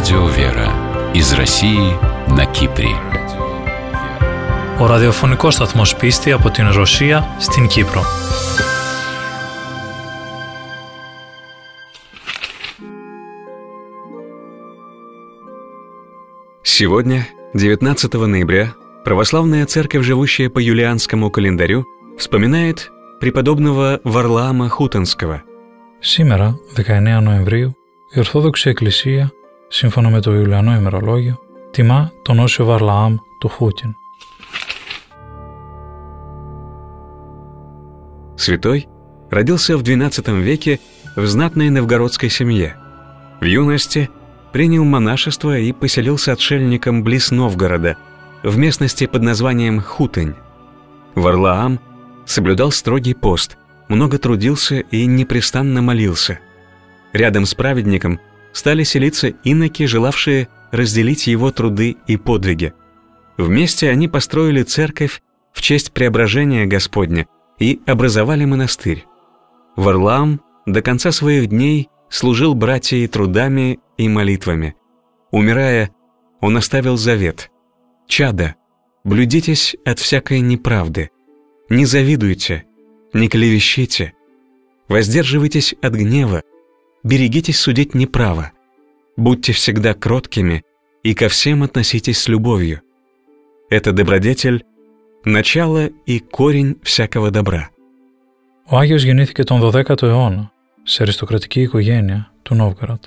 Радио Вера из России на Κύπρη. Ο ραδιοφωνικός σταθμός Πίστη από την Ρωσία στην Κύπρο. Сегодня, 19 ноября, православная церковь, живущая по юлианскому календарю, вспоминает преподобного Варлаама Χούτενского. Σήμερα, 19 Νοεμβρίου, η Ορθόδοξη Εκκλησία, σύμφωνα με το Ιουλιανό ημερολόγιο, τιμά τον Όσιο Βαρλαάμ του Χούτιν. Святой родился в XII веке в знатной новгородской семье. В юности принял монашество и поселился отшельником близ Новгорода, в местности под названием Хутынь. Варлаам соблюдал строгий пост, много трудился и непрестанно молился. Рядом с праведником стали селиться иноки, желавшие разделить его труды и подвиги. Вместе они построили церковь в честь преображения Господня и образовали монастырь. Варлаам до конца своих дней служил братьям трудами и молитвами. Умирая, он оставил завет: «Чада, блюдитесь от всякой неправды, не завидуйте, не клевещите, воздерживайтесь от гнева, берегитесь судить неправо, будьте всегда кроткими и ко всем относитесь с любовью. Это добродетель – начало и корень всякого добра». Ο Άγιος γεννήθηκε τον 12ο αιώνα σε αριστοκρατική οικογένεια του Νόβγκοροντ.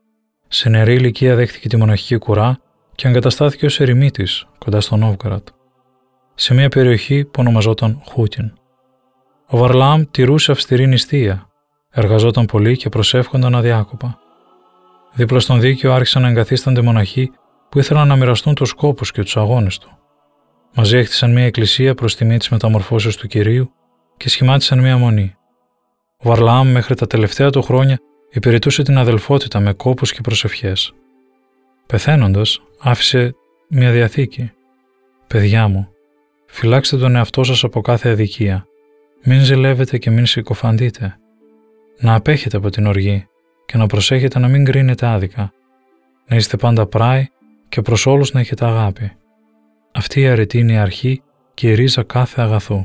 Σε νεαρή ηλικία δέχτηκε τη μοναχική κουρά και εγκαταστάθηκε ως ερημίτης κοντά στο Νόβγκοροντ, σε μια περιοχή που ονομαζόταν Χούτιν. Ο Βαρλαάμ τηρούσε αυστηρή νηστεία, εργαζόταν πολύ και προσεύχονταν αδιάκοπα. Δίπλα στον δίκαιο άρχισαν να εγκαθίστανται μοναχοί που ήθελαν να μοιραστούν τους σκόπους και τους αγώνες του. Μαζί έχτισαν μια εκκλησία προς τιμή της μεταμορφώσεως του Κυρίου και σχημάτισαν μια μονή. Ο Βαρλαάμ μέχρι τα τελευταία του χρόνια υπηρετούσε την αδελφότητα με κόπους και προσευχές. Πεθαίνοντας, άφησε μια διαθήκη. «Παιδιά μου, φυλάξτε τον εαυτό σας από κάθε αδικία. Μην ζηλεύετε και μην συκοφαντείτε. Να απέχετε από την οργή και να προσέχετε να μην κρίνετε άδικα. Να είστε πάντα πράοι και προς όλους να έχετε αγάπη. Αυτή η αρετή είναι η αρχή και η ρίζα κάθε αγαθού».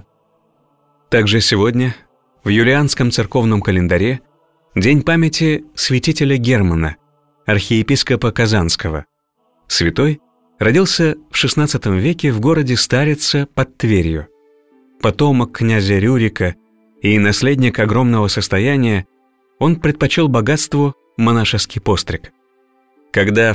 Также сегодня, в юлианском церковном календаре, день памяти святителя Германа, архиепископа Казанского. Святой родился в XVI веке в городе Старица под Тверью. Потомок князя Рюрика и наследник огромного состояния, он предпочел богатству монашеский постриг. Когда в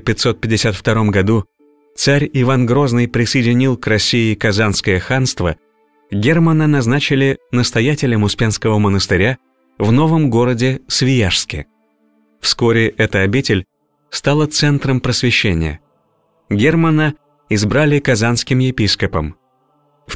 1552 году царь Иван Грозный присоединил к России Казанское ханство, Германа назначили настоятелем Успенского монастыря в новом городе Свияжске. Вскоре эта обитель стала центром просвещения. Германа избрали казанским епископом. В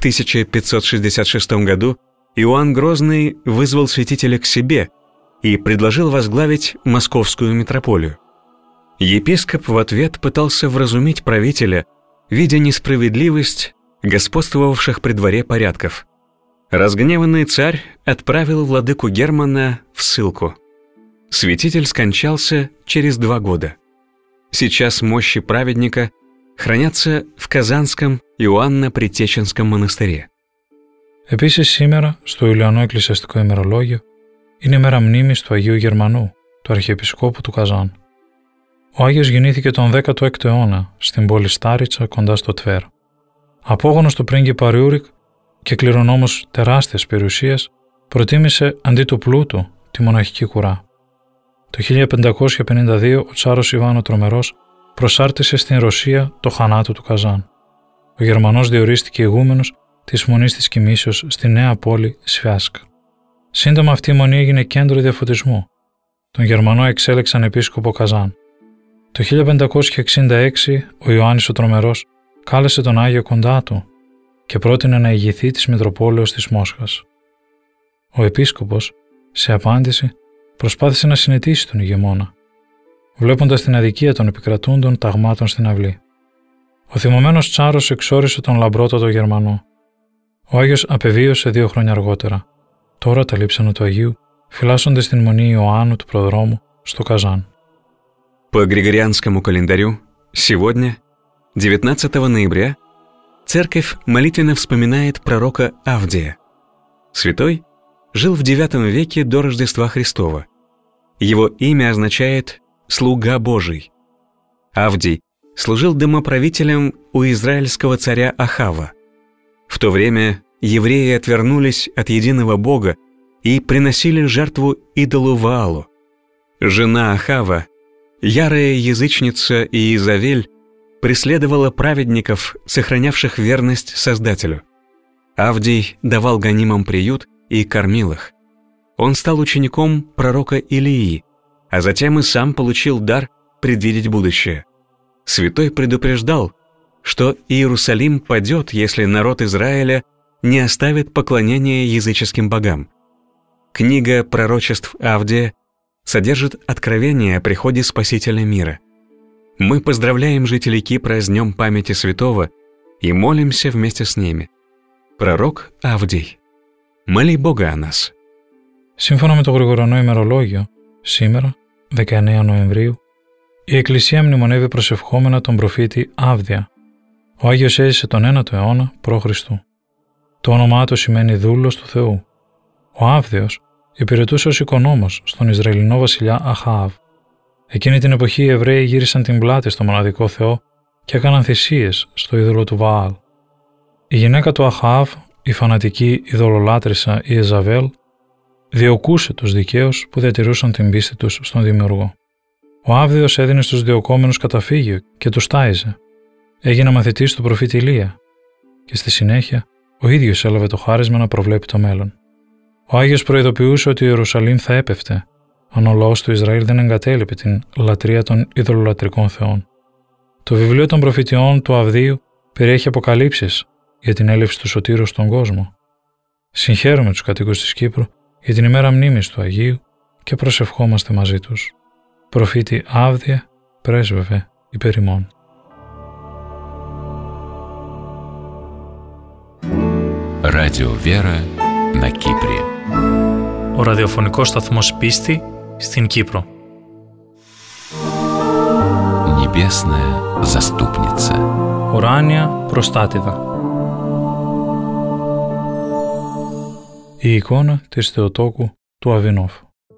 1566 году Иоанн Грозный вызвал святителя к себе и предложил возглавить московскую митрополию. Епископ в ответ пытался вразумить правителя, видя несправедливость господствовавших при дворе порядков. Разгневанный царь отправил владыку Германа в ссылку. Святитель скончался через 2 года. Сейчас мощи праведника хранятся в Казанском Ιωάννα-Πριτέτσινском μοναστыре. Επίσης σήμερα, στο Ιουλιανό Εκκλησιαστικό ημερολόγιο, είναι μέρα μνήμης του Αγίου Γερμανού, του Αρχιεπισκόπου του Καζάν. Ο Άγιος γεννήθηκε τον 16ο αιώνα στην πόλη Στάριτσα κοντά στο Τβέρ. Απόγονος του πρίγκιπα Ριούρικ και κληρονόμος τεράστιας περιουσίας, προτίμησε αντί του πλούτου τη μοναχική κουρά. Το 1552 ο Τσάρος Ιβάν ο Τρομερός προσάρτησε στην Ρωσία το χανάτο του Καζάν. Ο Γερμανός διορίστηκε ηγούμενος της Μονής της Κοιμήσεως στη νέα πόλη Σβιάσκ. Σύντομα αυτή η μονή έγινε κέντρο διαφωτισμού. Τον Γερμανό εξέλεξαν επίσκοπο Καζάν. Το 1566 ο Ιωάννης ο Τρομερός κάλεσε τον Άγιο κοντά του και πρότεινε να ηγηθεί της Μητροπόλεως της Μόσχας. Ο επίσκοπος, σε απάντηση, προσπάθησε να συνετίσει τον ηγεμόνα, βλέποντας την αδικία των επικρατούντων ταγμάτων στην αυλή. Ο θυμωμένος Τσάρος εξόρισε τον λαμπρότατο Γερμανό. Ο Άγιος απεβίωσε 2 χρόνια αργότερα. Τώρα τα λείψανα του Αγίου φυλάσσονται στην μονή Ιωάννου του Προδρόμου στο Καζάν. По Григорианскому календарю сегодня, 19 ноября, Церковь молитвенно вспоминает пророка Авдия. Святой жил в IX веке до Рождества Христова. Его имя означает «слуга Божий». Авдий служил домоправителем у израильского царя Ахава. В то время евреи отвернулись от единого Бога и приносили жертву идолу Ваалу. Жена Ахава, ярая язычница Иезавель, преследовала праведников, сохранявших верность Создателю. Авдий давал гонимым приют и кормил их. Он стал учеником пророка Илии, а затем и сам получил дар предвидеть будущее. Святой предупреждал, что Иерусалим падет, если народ Израиля не оставит поклонение языческим богам. Книга пророчеств Авдия содержит откровение о приходе Спасителя мира. Мы поздравляем жителей Кипра с Днем памяти святого и молимся вместе с ними. Пророк Авдий, моли Бога о нас. Σύμφωνα με το Γρηγοριανό ημερολόγιο, σήμερα, 19 Νοεμβρίου, η Εκκλησία μνημονεύει προσευχόμενα τον προφήτη Άβδια. Ο Άγιος έζησε τον 9ο αιώνα π.Χ. Το όνομά του σημαίνει δούλος του Θεού. Ο Άβδιος υπηρετούσε ως οικονόμος στον Ισραηλινό βασιλιά Αχάβ. Εκείνη την εποχή οι Εβραίοι γύρισαν την πλάτη στο μοναδικό Θεό και έκαναν θυσίες στο είδωλο του Βαάλ. Η γυναίκα του Αχάβ, η φανατική ειδωλολάτρησα Ιεζαβέλ, διωκούσε τους δικαίους που διατηρούσαν την πίστη τους στον Δημιουργό. Ο Άβδιος έδινε στους διωκόμενους καταφύγιο και τους τάιζε. Έγινε μαθητής του προφήτη Ηλία και στη συνέχεια ο ίδιος έλαβε το χάρισμα να προβλέπει το μέλλον. Ο Άγιος προειδοποιούσε ότι η Ιερουσαλήμ θα έπεφτε αν ο λαός του Ισραήλ δεν εγκατέλειπε την λατρεία των ειδωλολατρικών θεών. Το βιβλίο των προφητιών του Αβδίου περιέχει αποκαλύψεις για την έλευση του Σωτήρου στον κόσμο. Συγχαίρουμε τους κατοίκους της Κύπρου για την ημέρα μνήμης του Αγίου και προσευχόμαστε μαζί τους. Προφήτη Άβδια, πρέσβευε υπέρ ημών. Радио Вера на Κύπρη. Ο ραδιοφωνικός σταθμός Πίστη στην Κύπρο. Небесная заступница. Ουράνια προστάτηδα. Η εικόνα της Θεοτόκου του Αβίνοφ.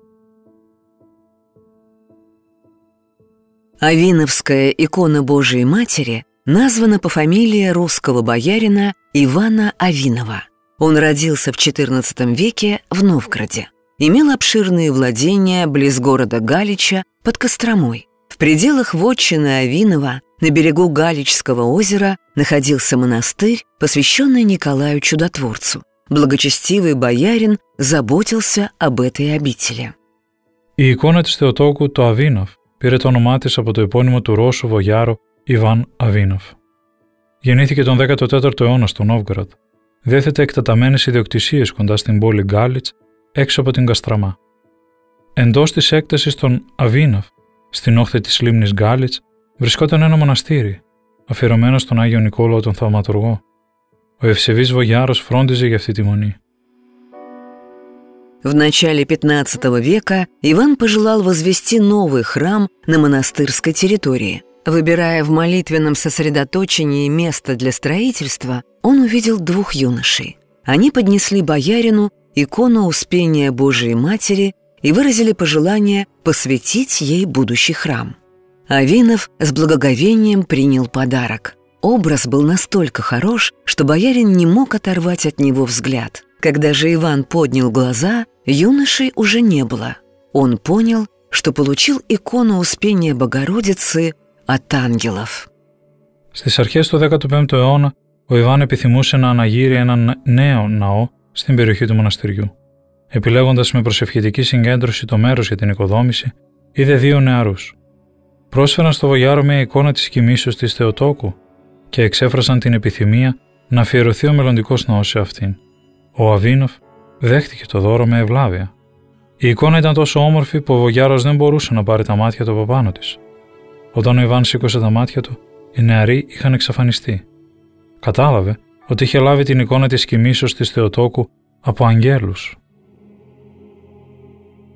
Авиновская икона Божией Матери названа по фамилии русского боярина Ивана Авинова. Он родился в XIV веке в Новгороде. Имел обширные владения близ города Галича под Костромой. В пределах вотчины Авинова на берегу Галичского озера находился монастырь, посвященный Николаю Чудотворцу. Благочестивый боярин заботился об этой обители. Η εικόνα της Θεοτόκου του Αβίνοφ πήρε το όνομά της από το επώνυμο του Ρώσου βογιάρου Ιβάν Αβίνοφ. Γεννήθηκε τον 14ο αιώνα στο Νόβγκοροντ. Διέθετε εκτεταμένες ιδιοκτησίες κοντά στην πόλη Γκάλιτς, έξω από την Καστραμά. Εντός της έκτασης των Αβίνοφ, στην όχθη της λίμνης Γκάλιτς, βρισκόταν ένα μοναστήρι, αφιερωμένο στον Άγιο Νικόλαο τον Θαυματουργό. Ο ευσεβής βογιάρος φρόντιζε για αυτή τη μονή. В начале XV века Иван пожелал возвести новый храм на монастырской территории. Выбирая в молитвенном сосредоточении место для строительства, он увидел двух юношей. Они поднесли боярину икону Успения Божией Матери и выразили пожелание посвятить ей будущий храм. Авинов с благоговением принял подарок. Образ был настолько хорош, что боярин не мог оторвать от него взгляд. Когда же Иван поднял глаза, юношей уже не было. Он понял, что получил икону Успения Богородицы от ангелов. Στις αρχές του 15ου αιώνα, ο Ιβάν επιθυμούσε να αναγείρει έναν νέο ναό στην περιοχή του μοναστηριού. Επιλέγοντας με προσευχητική συγκέντρωση το μέρος για την οικοδόμηση, είδε δύο νεαρούς. Πρόσφεραν στο βογιάρο μια εικόνα της κοιμήσεως της Θεοτόκου και εξέφρασαν την επιθυμία να αφιερωθεί ο μελλοντικός ναός σε αυτήν. Ο Αβίνοφ δέχτηκε το δώρο με ευλάβεια. Η εικόνα ήταν τόσο όμορφη που ο βογιάρος δεν μπορούσε να πάρει τα μάτια του από πάνω της. Όταν ο Ιβάν σήκωσε τα μάτια του, οι νεαροί είχαν εξαφανιστεί. Κατάλαβε ότι είχε λάβει την εικόνα της κοιμήσεως της Θεοτόκου από αγγέλους.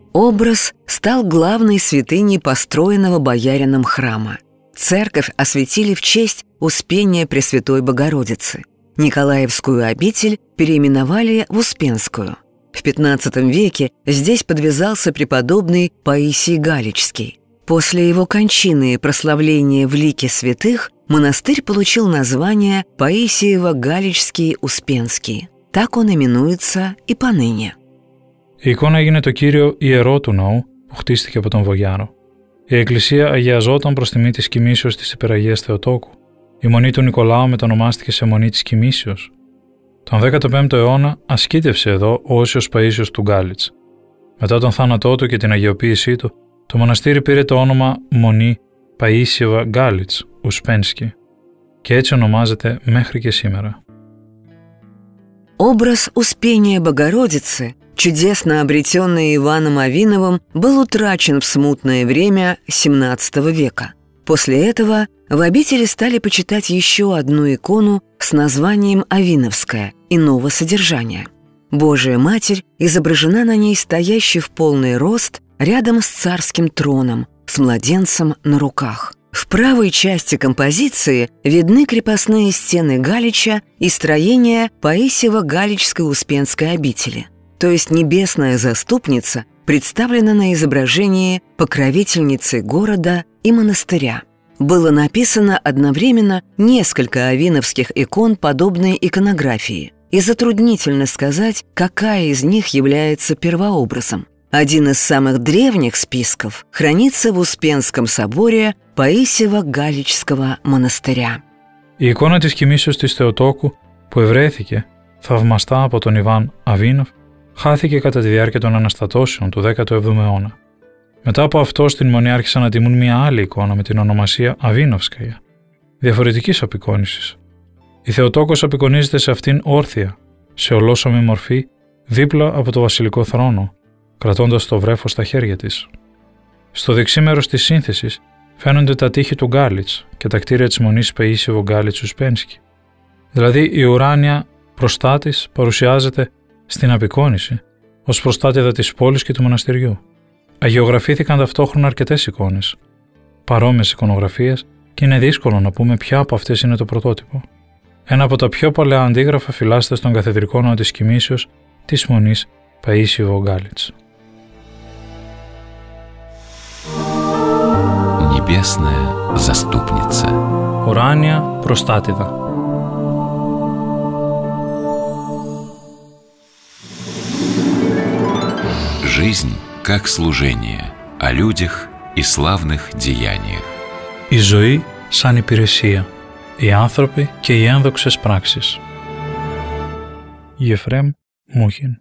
Образ стал главной святыней построенного боярином храма. Церковь осветили в честь Успения Пресвятой Богородицы. Николаевскую обитель переименовали в Успенскую. В XV веке здесь подвязался преподобный Паисий Галичский. После его кончины и прославления в лике святых монастырь получил название Паисиево-Галичский Успенский. Так он именуется и поныне. Η εικόνα έγινε το κύριο ιερό του ναού που χτίστηκε από τον Βογιάρο. Η εκκλησία αγιαζόταν προς τιμή της κοιμήσεως της Υπεραγίας Θεοτόκου. Η μονή του Νικολάου μετονομάστηκε σε μονή της κοιμήσεως. Τον 15ο αιώνα ασκήτευσε εδώ ο Όσιος Παΐσιος του Γκάλιτς. Μετά τον θάνατό του και την αγιοποίησή του, το μοναστήρι πήρε το όνομα Μονή Παΐσιεβα Γκάλιτς Ουσπένσκι και έτσι ονομάζεται μέχρι και σήμερα. Образ Успения Богородицы, чудесно обретенный Иваном Авиновым, был утрачен в смутное время XVII века. После этого в обители стали почитать еще одну икону с названием Авиновская иного содержания. Божия Матерь изображена на ней стоящей в полный рост рядом с царским троном, с младенцем на руках. В правой части композиции видны крепостные стены Галича и строения Паисиево-Галичской Успенской обители. То есть небесная заступница представлена на изображении покровительницы города и монастыря. Было написано одновременно несколько авиновских икон подобной иконографии, и затруднительно сказать, какая из них является первообразом. Один из самых древних списков хранится в Успенском соборе Παΐσιεβο-Галичского монастыря. Η εικόνα της κοιμήσεως της Θεοτόκου που ευρέθηκε θαυμαστά από τον Ιβάν Αβίνοφ χάθηκε κατά τη διάρκεια των αναστατώσεων του 17ου αιώνα. Μετά από αυτό στην Μονή άρχισαν να τιμούν μια άλλη εικόνα με την ονομασία Αβίνοφσκαια, διαφορετικής απεικόνησης. Η Θεοτόκος απεικονίζεται σε αυτήν όρθια, σε ολόσωμη μορφή, δίπλα από το βασιλικό θρόνο, κρατώντας το βρέφος στα χέρια της. Στο δεξί μέρος της σύνθεσης φαίνονται τα τείχη του Γκάλιτς και τα κτίρια της Μονής Παΐσιεβο-Γκάλιτς Ουσπένσκι. Δηλαδή η ουράνια προστάτης παρουσιάζεται στην απεικόνηση ως προστάτηδα της πόλης και του μοναστηριού. Αγιογραφήθηκαν ταυτόχρονα αρκετές εικόνες, παρόμοιες εικονογραφίες, και είναι δύσκολο να πούμε ποια από αυτές είναι το πρωτότυπο. Ένα από τα πιο παλαιά αντίγραφα φυλάσσεται στον καθεδρικό ναό της Κοιμήσεως της Μονής Παΐσιεβο-Γκάλιτς. Небесная заступница. Ουράνια προστάτηδα. Жизнь как служение, о людях и славных деяниях. Η ζωή σαν υπηρεσία, οι άνθρωποι και οι ένδοξες πράξεις. Ефрем Мухин.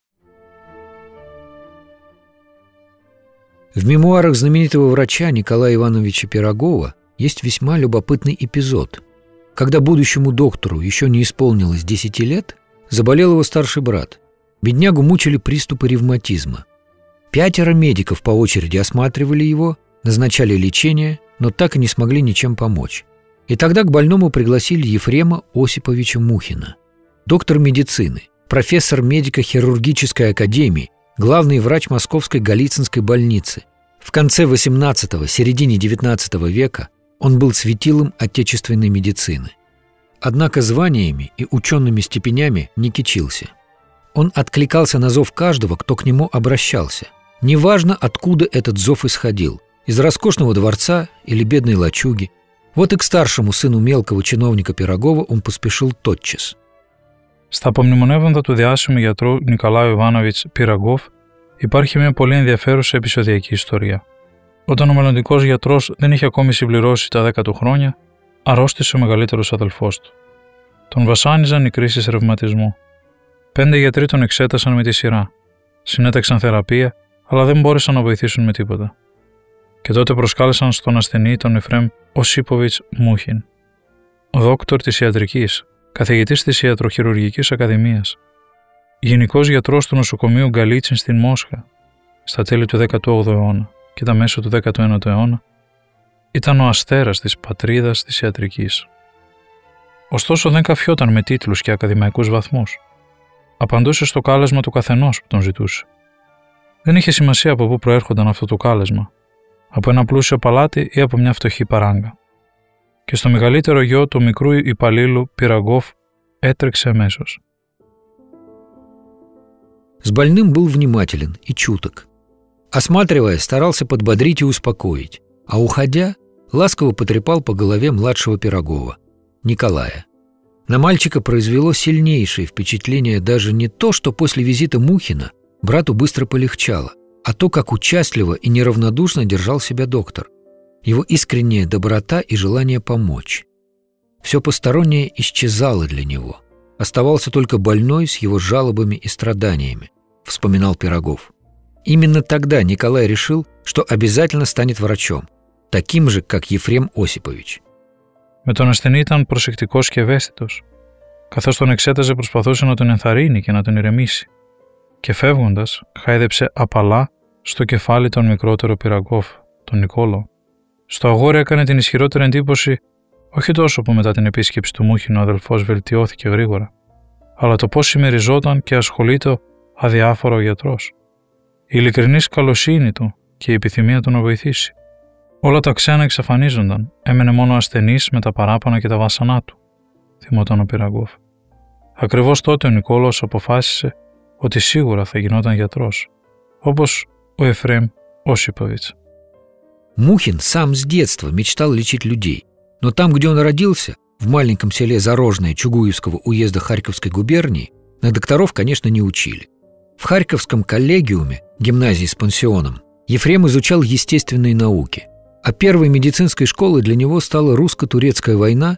В мемуарах знаменитого врача Николая Ивановича Пирогова есть весьма любопытный эпизод. Когда будущему доктору еще не исполнилось 10 лет, заболел его старший брат. Беднягу мучили приступы ревматизма. 5 медиков по очереди осматривали его, назначали лечение, но так и не смогли ничем помочь. И тогда к больному пригласили Ефрема Осиповича Мухина, доктор медицины, профессор медико-хирургической академии, главный врач Московской Голицынской больницы. В конце XVIII, середине XIX века он был светилом отечественной медицины. Однако званиями и учеными степенями не кичился. Он откликался на зов каждого, кто к нему обращался. Неважно, откуда этот зов исходил – из роскошного дворца или бедной лачуги. Вот и к старшему сыну мелкого чиновника Пирогова он поспешил тотчас. Στα απομνημονεύοντα του διάσημου γιατρού Νικολάου Ιβάνοβιτς Πυραγόφ υπάρχει μια πολύ ενδιαφέρουσα επεισοδιακή ιστορία. Όταν ο μελλοντικός γιατρός δεν είχε ακόμη συμπληρώσει τα 10 του χρόνια, αρρώστησε ο μεγαλύτερος αδελφός του. Τον βασάνιζαν οι κρίσεις ρευματισμού. 5 γιατροί τον εξέτασαν με τη σειρά. Συνέταξαν θεραπεία, αλλά δεν μπόρεσαν να βοηθήσουν με τίποτα. Και τότε προσκάλεσαν στον ασθενή τον Ефρέμ Οσίποβιτς Μούχιν, δόκτωρ της ιατρικής, καθηγητής της Ιατροχειρουργικής Ακαδημίας, γενικός γιατρός του νοσοκομείου Γκαλίτσιν στην Μόσχα, στα τέλη του 18ου αιώνα και τα μέσα του 19ου αιώνα, ήταν ο αστέρας της πατρίδας της ιατρικής. Ωστόσο δεν καφιόταν με τίτλους και ακαδημαϊκούς βαθμούς. Απαντούσε στο κάλεσμα του καθενός που τον ζητούσε. Δεν είχε σημασία από πού προέρχονταν αυτό το κάλεσμα, από ένα πλούσιο παλάτι ή από μια φτωχή παράγκα. Και στο μεγαλύτερο γιο του μικρού υπαλλήλου Пирогов έτρεξε αμέσως. С больным был внимателен и чуток. Осматривая, старался подбодрить и успокоить, а уходя, ласково потрепал по голове младшего Пирогова, Николая. На мальчика произвело сильнейшее впечатление даже не то, что после визита Мухина брату быстро полегчало, а то, как участливо и неравнодушно держал себя доктор, его искренняя доброта и желание помочь. Все постороннее исчезало для него. Оставался только больной с его жалобами и страданиями, вспоминал Пирогов. Именно тогда Николай решил, что обязательно станет врачом, таким же, как Ефрем Осипович. Με τον ασθενή ήταν προσεκτικός και ευαίσθητος. Καθώς τον εξέταζε, προσπαθούσε να τον ενθαρρύνει και να τον ηρεμήσει. Και φεύγοντας, χάιδεψε απαλά στο κεφάλι τον μικρότερο Πυραγκόφ, τον Νικόλο. Στο αγόρι έκανε την ισχυρότερη εντύπωση όχι τόσο που μετά την επίσκεψη του Μούχιν ο αδελφός βελτιώθηκε γρήγορα, αλλά το πώς συμμεριζόταν και ασχολείται αδιάφορο ο γιατρός. Η ειλικρινής καλοσύνη του και η επιθυμία του να βοηθήσει. Όλα τα ξένα εξαφανίζονταν, έμενε μόνο ασθενής με τα παράπονα και τα βάσανά του, θυμόταν ο Πυραγκόφ. Ακριβώς τότε ο Νικόλος αποφάσισε ότι σίγουρα θα γινόταν γιατρός, όπως ο Ефрем Осипович. Мухин сам с детства мечтал лечить людей, но там, где он родился, в маленьком селе Зарожное Чугуевского уезда Харьковской губернии, на докторов, конечно, не учили. В Харьковском коллегиуме, гимназии с пансионом, Ефрем изучал естественные науки, а первой медицинской школой для него стала русско-турецкая война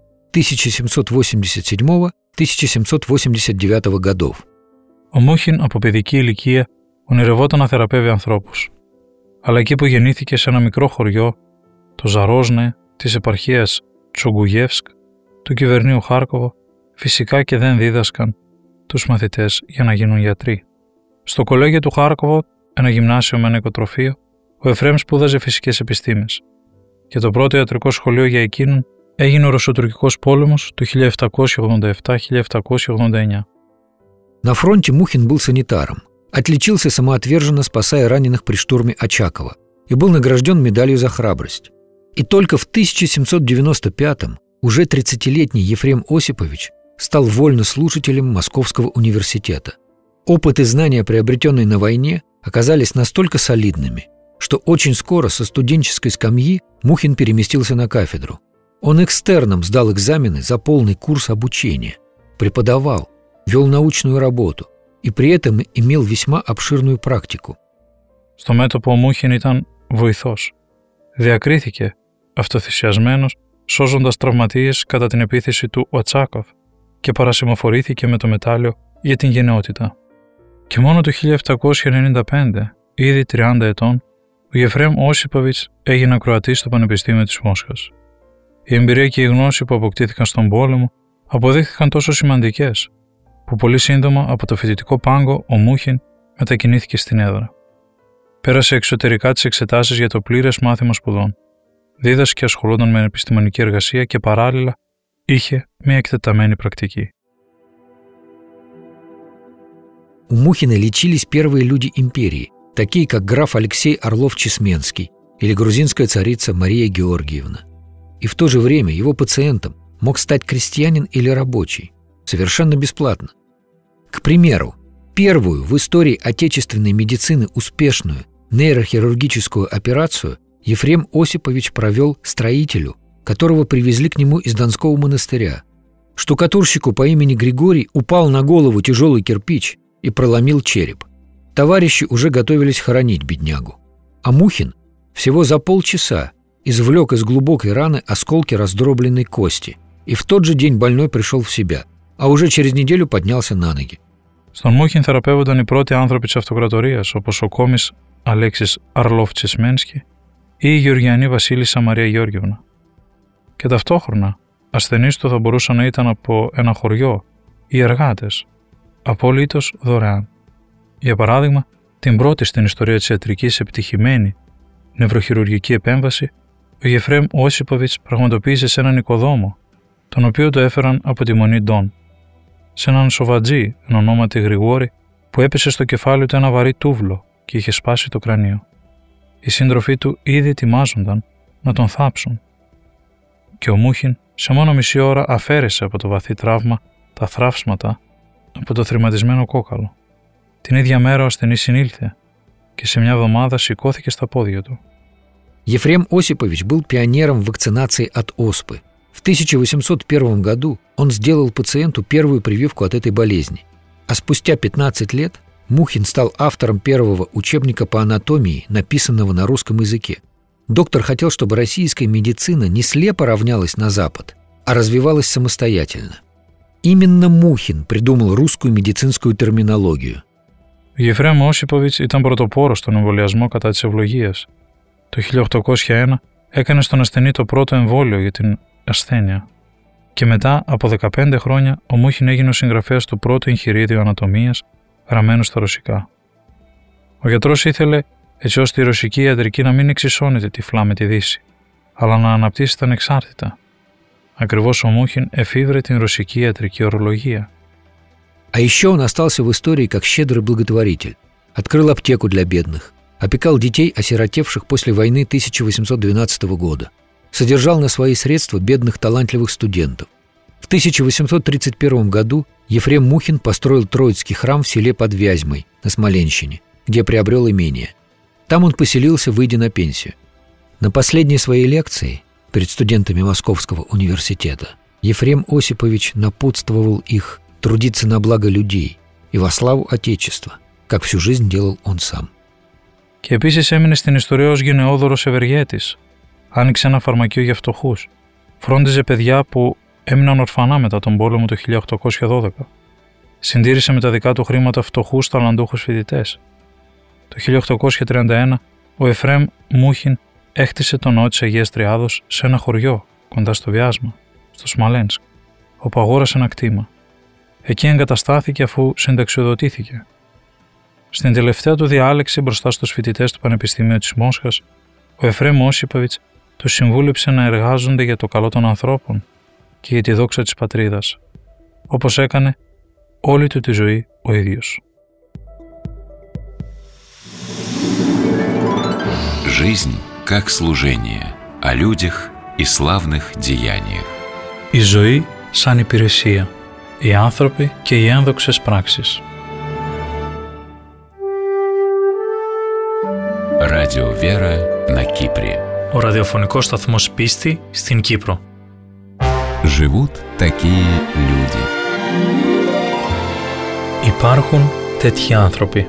1787-1789 годов. Ο Μούχιν από παιδική ηλικία ονειρευόταν να θεραπεύει ανθρώπους. Αλλά εκεί που γεννήθηκε σε ένα μικρό χωριό, το Ζαρόζνε της επαρχίας Τσουγκουγεύσκ, του κυβερνείου Χάρκοβο, φυσικά και δεν δίδασκαν τους μαθητές για να γίνουν γιατροί. Στο κολέγιο του Χάρκοβο, ένα γυμνάσιο με ένα οικοτροφείο, ο Ефρέμ σπούδαζε φυσικές επιστήμες. Και το πρώτο ιατρικό σχολείο για εκείνον έγινε ο Ρωσοτουρκικός πόλεμος του 1787-1789. На фронте Мухин был санитаром, отличился самоотверженно, спасая раненых при штурме Очакова, и был награжден медалью за храбрость. И только в 1795-м уже 30-летний Ефрем Осипович стал вольнослушателем Московского университета. Опыт и знания, приобретенные на войне, оказались настолько солидными, что очень скоро со студенческой скамьи Мухин переместился на кафедру. Он экстерном сдал экзамены за полный курс обучения, преподавал, вел научную работу и при этом имел весьма обширную практику. Στο μέτωπο ο Μούχιν ήταν βοηθός. Διακρίθηκε αυτοθυσιασμένος, σώζοντας τραυματίες κατά την επίθεση του Οτσάκοφ και παρασημοφορήθηκε με το μετάλλιο για την γενναιότητα. Και μόνο το 1795, ήδη 30 ετών, ο Ефрем Осипович έγινε ακροατής στο Πανεπιστήμιο της Μόσχας. Η εμπειρία και η γνώση που αποκτήθηκαν στον πόλεμο αποδείχθηκαν τόσο σημαντικές, που πολύ σύντομα από το φοιτητικό πάγκο ο Μούχιν μετακινήθηκε στην έδρα. Πέρασε εξωτερικά τις εξετάσεις για το πλήρες μάθημα σπουδών. Δίδασκε και ασχολούνταν με επιστημονική εργασία και παράλληλα είχε μια εκτεταμένη πρακτική. У Мухина лечились первые люди империи, такие как граф Алексей Орлов-Чесменский или грузинская царица Мария Георгиевна. И в то же время его пациентом мог стать крестьянин или рабочий, совершенно бесплатно. К примеру, первую в истории отечественной медицины успешную нейрохирургическую операцию Ефрем Осипович провел строителю, которого привезли к нему из Донского монастыря. Штукатурщику по имени Григорий упал на голову тяжелый кирпич и проломил череп. Товарищи уже готовились хоронить беднягу. А Мухин всего за полчаса извлек из глубокой раны осколки раздробленной кости, и в тот же день больной пришел в себя, а уже через неделю поднялся на ноги. Στον Μούχιν θεραπεύονταν οι πρώτοι άνθρωποι της αυτοκρατορίας, όπως ο κόμις Αλέξης Αρλόφ-Τσεσμένσκι ή η Γεωργιανή Βασίλισσα Μαρία Γεώργιευνα. Και ταυτόχρονα, ασθενείς του θα μπορούσαν να ήταν από ένα χωριό ή εργάτες, απολύτως δωρεάν. Για παράδειγμα, την πρώτη στην ιστορία της ιατρικής επιτυχημένη νευροχειρουργική επέμβαση, ο Ефрем Осипович πραγματοποίησε σε έναν οικοδόμο, τον οποίο το έφεραν από τη μονή Ντόν, σε έναν σοβατζή εν ονόματι Γρηγόρη, που έπεσε στο κεφάλι του ένα βαρύ τούβλο και είχε σπάσει το κρανίο. Οι σύντροφοί του ήδη ετοιμάζονταν να τον θάψουν. Και ο Μούχιν σε μόνο μισή ώρα αφαίρεσε από το βαθύ τραύμα τα θράψματα από το θρηματισμένο κόκαλο. Την ίδια μέρα ο ασθενής συνήλθε και σε μια εβδομάδα σηκώθηκε στα πόδια του. Ефрем Осипович был пионером вакцинации от оспы. В 1801 году он сделал пациенту первую прививку от этой болезни. А спустя 15 лет Мухин стал автором первого учебника по анатомии, написанного на русском языке. Доктор хотел, чтобы российская медицина не слепо равнялась на Запад, а развивалась самостоятельно. Именно Мухин придумал русскую медицинскую терминологию. Ο Ефρέμ Όσιποβιτς ήταν πρωτοπόρος στον εμβολιασμό κατά της ευλογίας. Το 1801 έκανε στον ασθενή το πρώτο εμβόλιο για την ασθένεια. Και μετά από 15 χρόνια ο Μούχιν έγινε ο συγγραφέας του πρώτου εγχειρίδιου ανατομίας γραμμένου στα ρωσικά. Ο γιατρός ήθελε έτσι ώστε η ρωσική ιατρική να μην εξισώνεται τυφλά με τη Δύση, αλλά να αναπτύσσεται ανεξάρτητα. Ακριβώς ο Μούχιν εφήβρε την ρωσική ιατρική ορολογία. А еще он остался в истории как щедрый благотворитель. Открыл аптеку для бедных, опекал детей, осиротевших после войны 1812 года, содержал на свои средства бедных талантливых студентов. В 1831 году Ефрем Мухин построил Троицкий храм в селе под Вязьмой на Смоленщине, где приобрел имение. Там он поселился, выйдя на пенсию. На последней своей лекции перед студентами Московского университета Ефрем Осипович напутствовал их трудиться на благо людей и во славу Отечества, как всю жизнь делал он сам. Και επίσης έμεινε στην ιστορία ως γενναιόδωρος ευεργέτης. Άνοιξε ένα φαρμακείο για φτωχούς. Φρόντιζε παιδιά που έμειναν ορφανά μετά τον πόλεμο το 1812. Συντήρησε με τα δικά του χρήματα φτωχούς ταλαντούχους φοιτητές. Το 1831 ο Εφρέμ Μούχιν έχτισε τον ναό της Αγίας Τριάδος σε ένα χωριό κοντά στο Βιάσμα, στο Σμαλένσκ, όπου αγόρασε ένα κτήμα. Εκεί εγκαταστάθηκε αφού συνταξιοδοτήθηκε. Στην τελευταία του διάλεξη μπροστά στους φοιτητές του Πανεπιστημίου της Μόσχας, ο Εφρέμ Όσιποβιτς τους συμβούλεψε να εργάζονται για το καλό των ανθρώπων και για τη δόξα της πατρίδας, όπως έκανε όλη του τη ζωή ο ίδιος. Жизнь как служение, о людях и славных деяниях. Η ζωή σαν υπηρεσία, οι άνθρωποι και οι ένδοξες πράξεις. Радио Вера на Кипре. Ο ραδιοφωνικός σταθμός Πίστη στην Κύπρο. Живут такие люди. Υπάρχουν τέτοιοι άνθρωποι.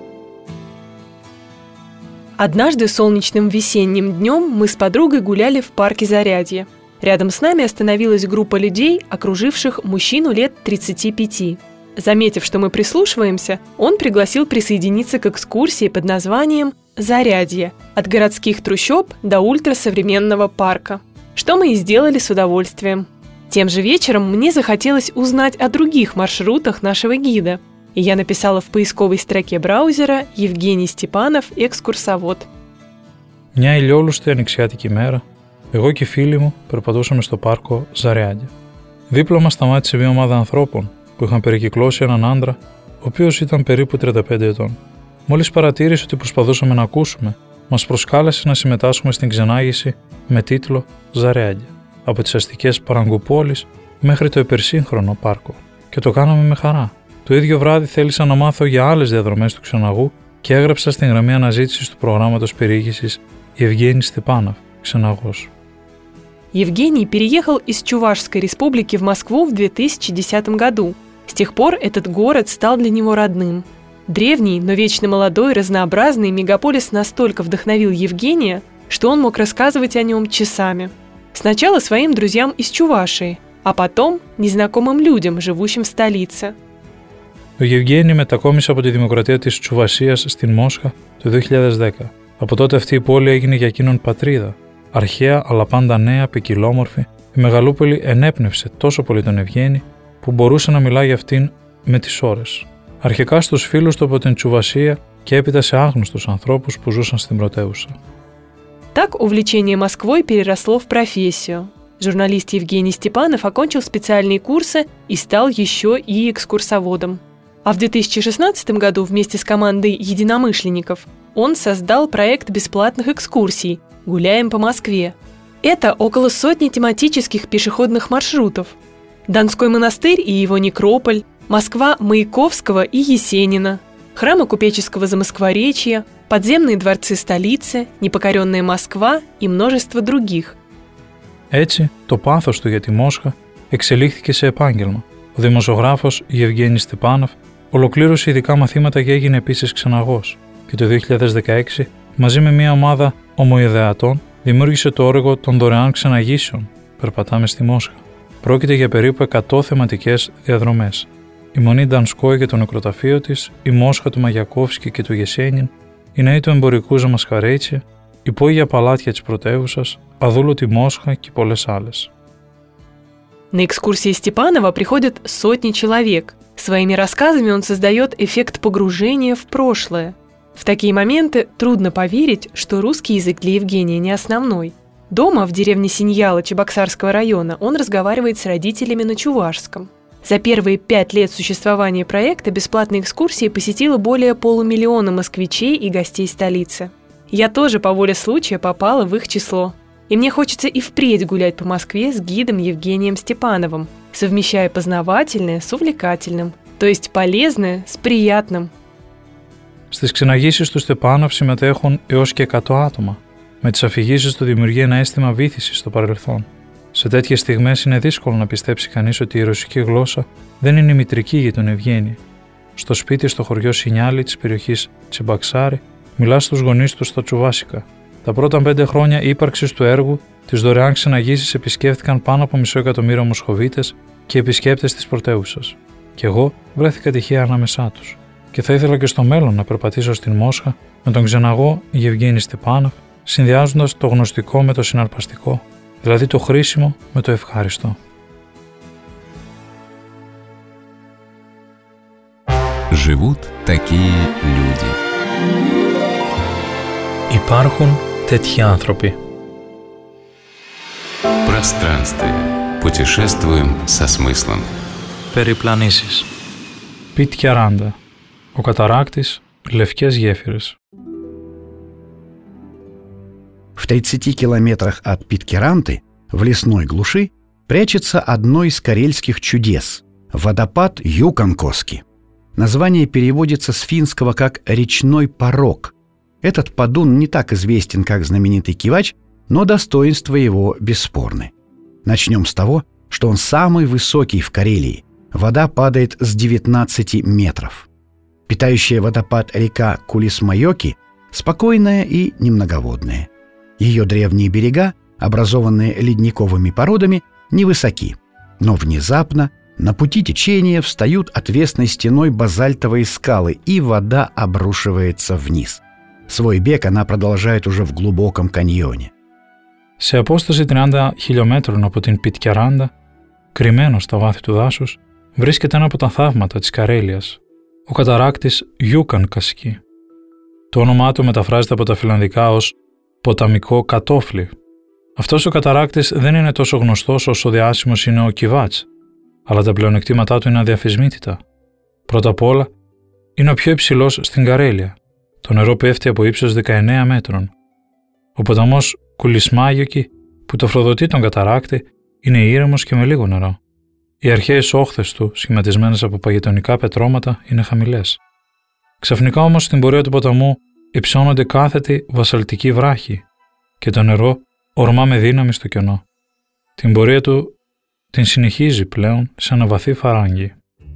Однажды солнечным весенним днем мы с подругой гуляли в парке Зарядье. Рядом с нами остановилась группа людей, окруживших мужчину лет 35. Заметив, что мы прислушиваемся, он пригласил присоединиться к экскурсии под названием «Зарядье» от городских трущоб до ультрасовременного парка, что мы и сделали с удовольствием. Тем же вечером мне захотелось узнать о других маршрутах нашего гида, и я написала в поисковой строке браузера «Евгений Степанов, экскурсовод». Μια ηλιόλουστη ανοιξιάτικη μέρα, εγώ και οι φίλοι μου περπατούσαμε στο πάρκο Ζαριάντια. Δίπλα μας σταμάτησε μια ομάδα ανθρώπων που είχαν περικυκλώσει έναν άντρα, ο οποίος ήταν περίπου 35 ετών. Μόλις παρατήρησε ότι προσπαθούσαμε να ακούσουμε, μας προσκάλεσε να συμμετάσχουμε στην ξενάγηση με τίτλο Ζαριάντια, από τις αστικές Παραγκουπόλεις μέχρι το υπερσύγχρονο πάρκο. Και το κάναμε με χαρά. Το ίδιο βράδυ θέλησα να μάθω για άλλες διαδρομές του ξεναγού και έγραψα στην γραμμή αναζήτησης του προγράμματος περιήγησης Евгений Степанов, ξεναγός. Евгений переехал из Чувашской республики в Москву в 2010 году. С тех пор этот город стал для него родным. Древний, но вечно молодой, разнообразный мегаполис настолько вдохновил Евгения, что он мог рассказывать о нем часами. Сначала своим друзьям из Чувашии, а потом незнакомым людям, живущим в столице. Ο Γευγένη μετακόμισε από τη δημοκρατία της Τσουβασίας στην Μόσχα το 2010. Από τότε αυτή η πόλη έγινε για εκείνον πατρίδα. Αρχαία αλλά πάντα νέα, ποικιλόμορφη, η μεγαλούπολη ενέπνευσε τόσο πολύ τον Ευγένη που μπορούσε να μιλάει για αυτήν με τις ώρες. Αρχικά στους φίλους του από την Τσουβασία και έπειτα σε άγνωστους ανθρώπους που ζούσαν στην πρωτεύουσα. Так увлечение Москвой переросло в профессию. Журналист Евгений Степанов окончил специальные курсы и стал еще и экскурсоводом. А в 2016 году вместе с командой единомышленников он создал проект бесплатных экскурсий «Гуляем по Москве». Это около 100 тематических пешеходных маршрутов. Донской монастырь и его некрополь, Москва Маяковского и Есенина, храмы купеческого Замоскворечья, подземные дворцы столицы, непокоренная Москва и множество других. Έτσι, το πάθος του για τη Μόσχα εξελίχθηκε σε επάγγελμα. Ο δημοσιογράφος Γευγένης Στεπάνοφ ολοκλήρωσε ειδικά μαθήματα και έγινε επίσης ξεναγός. Και το 2016, μαζί με μια ομάδα ομοειδεατών, δημιούργησε το όργο των δωρεάν ξεναγήσεων «Περπατάμε στη Μόσχα». Πρόκειται για περίπου 100 θεματικές διαδρομές. Η Μονή Ντανσκόη και το νεκροταφείο της, η Μόσχα του Μαγιακόφσκι και του Γεσένιν, οι νέοι του εμπορικού Замоскворечья, υπόγεια παλάτια της πρωτεύουσας, αδούλωτη Μόσχα και πολλές άλλες. На экскурсии Степанова приходят сотни человек. Своими рассказами он создает эффект погружения в прошлое. В такие моменты трудно поверить, что русский язык для Евгения не основной. Дома, в деревне Синьяла Чебоксарского района, он разговаривает с родителями на чувашском. За первые 5 лет существования проекта бесплатные экскурсии посетило более 500 000 москвичей и гостей столицы. Я тоже по воле случая попала в их число. И мне хочется и впредь гулять по Москве с гидом Евгением Степановым, совмещая познавательное с увлекательным, то есть полезное с приятным. Στις ξεναγήσεις του Στεπάνοφ συμμετέχουν έως και 100 άτομα. Με τις αφηγήσεις του δημιουργεί ένα αίσθημα βύθισης στο παρελθόν. Σε τέτοιες στιγμές είναι δύσκολο να πιστέψει κανείς ότι η ρωσική γλώσσα δεν είναι η μητρική για τον Ευγένη. Στο σπίτι στο χωριό Σινιάλη της περιοχής Τσεμπαξάρη μιλά στους γονείς του στα τσουβάσικα. Τα πρώτα 5 χρόνια ύπαρξης του έργου, τις δωρεάν ξεναγήσεις επισκέφθηκαν πάνω από 500.000 Μοσχοβίτες και επισκέπτες της πρωτεύουσας. Και εγώ βρέθηκα τυχαία ανάμεσά τους. Και θα ήθελα και στο μέλλον να περπατήσω στην Μόσχα με τον ξεναγό Γευγένη Στεπάνοφ, συνδυάζοντας το γνωστικό με το συναρπαστικό, δηλαδή το χρήσιμο με το ευχάριστο. Живут такие люди. Υπάρχουν τέτοιοι άνθρωποι. Пространствие. Путешествуем со смыслом. Περιπλανήσεις. Питкяранда. Ο καταράκτης, λευκές γέφυρες. В 30 километрах от Питкяранты, в лесной глуши, прячется одно из карельских чудес – водопад Юканкоски. Название переводится с финского как «речной порог». Этот падун не так известен, как знаменитый Кивач, но достоинства его бесспорны. Начнем с того, что он самый высокий в Карелии. Вода падает с 19 метров. Питающая водопад река Кулисмайоки спокойная и немноговодная. Ее древние берега, образованные ледниковыми породами, невысоки. Но внезапно на пути течения встают отвесной стеной базальтовые скалы, и вода обрушивается вниз. Свой бег она продолжает уже в глубоком каньоне. Σε απόσταση 30 χιλιόμετρων από την Πιτκιαράντα, κρυμμένο στα βάθη του δάσους, βρίσκεται ένα από τα θαύματα της Καρέλειας, ο καταράκτης Γιούκανκοσκι. Το όνομά του μεταφράζεται από τα φιλανδικά ως «ποταμικό κατόφλι». Αυτός ο καταράκτης δεν είναι τόσο γνωστός όσο διάσημος είναι ο Κιβάτς, αλλά τα πλεονεκτήματά του είναι αδιαφυσμήτητα. Πρώτα απ' όλα, είναι ο πιο υψηλός στην Καρέλεια. Το νερό πέφτει από ύψος 19 μέτρων. Ο ποταμός Κουλισμάγιοκι, που τροφοδοτεί τον καταράκτη, είναι ήρεμος και με λίγο νερό. Οι αρχαίες όχθες του, σχηματισμένες από παγετονικά πετρώματα, είναι χαμηλές. Ξαφνικά όμως στην πορεία του ποταμού υψώνονται κάθετοι βασαλτικοί βράχοι και το νερό ορμά με δύναμη στο κενό. Την πορεία του την συνεχίζει πλέον σε ένα βαθύ φαράγγι.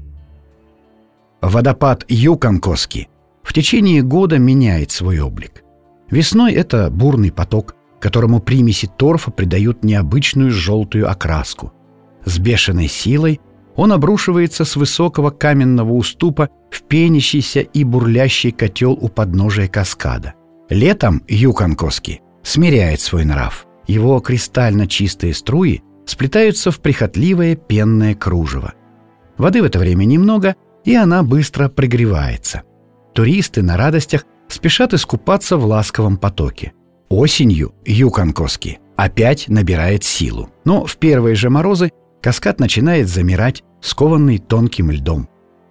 Водопад Юканкоски в течение года меняет свой облик. Весной это бурный поток, которому примеси торфа придают необычную желтую окраску. С бешеной силой он обрушивается с высокого каменного уступа в пенящийся и бурлящий котел у подножия каскада. Летом Юканкоски смиряет свой нрав. Его кристально чистые струи сплетаются в прихотливое пенное кружево. Воды в это время немного, и она быстро прогревается. Туристы на радостях спешат искупаться в ласковом потоке. Осенью Юканкоски опять набирает силу. Но в первые же морозы каскад начинает замирать, скованный тонким льдом.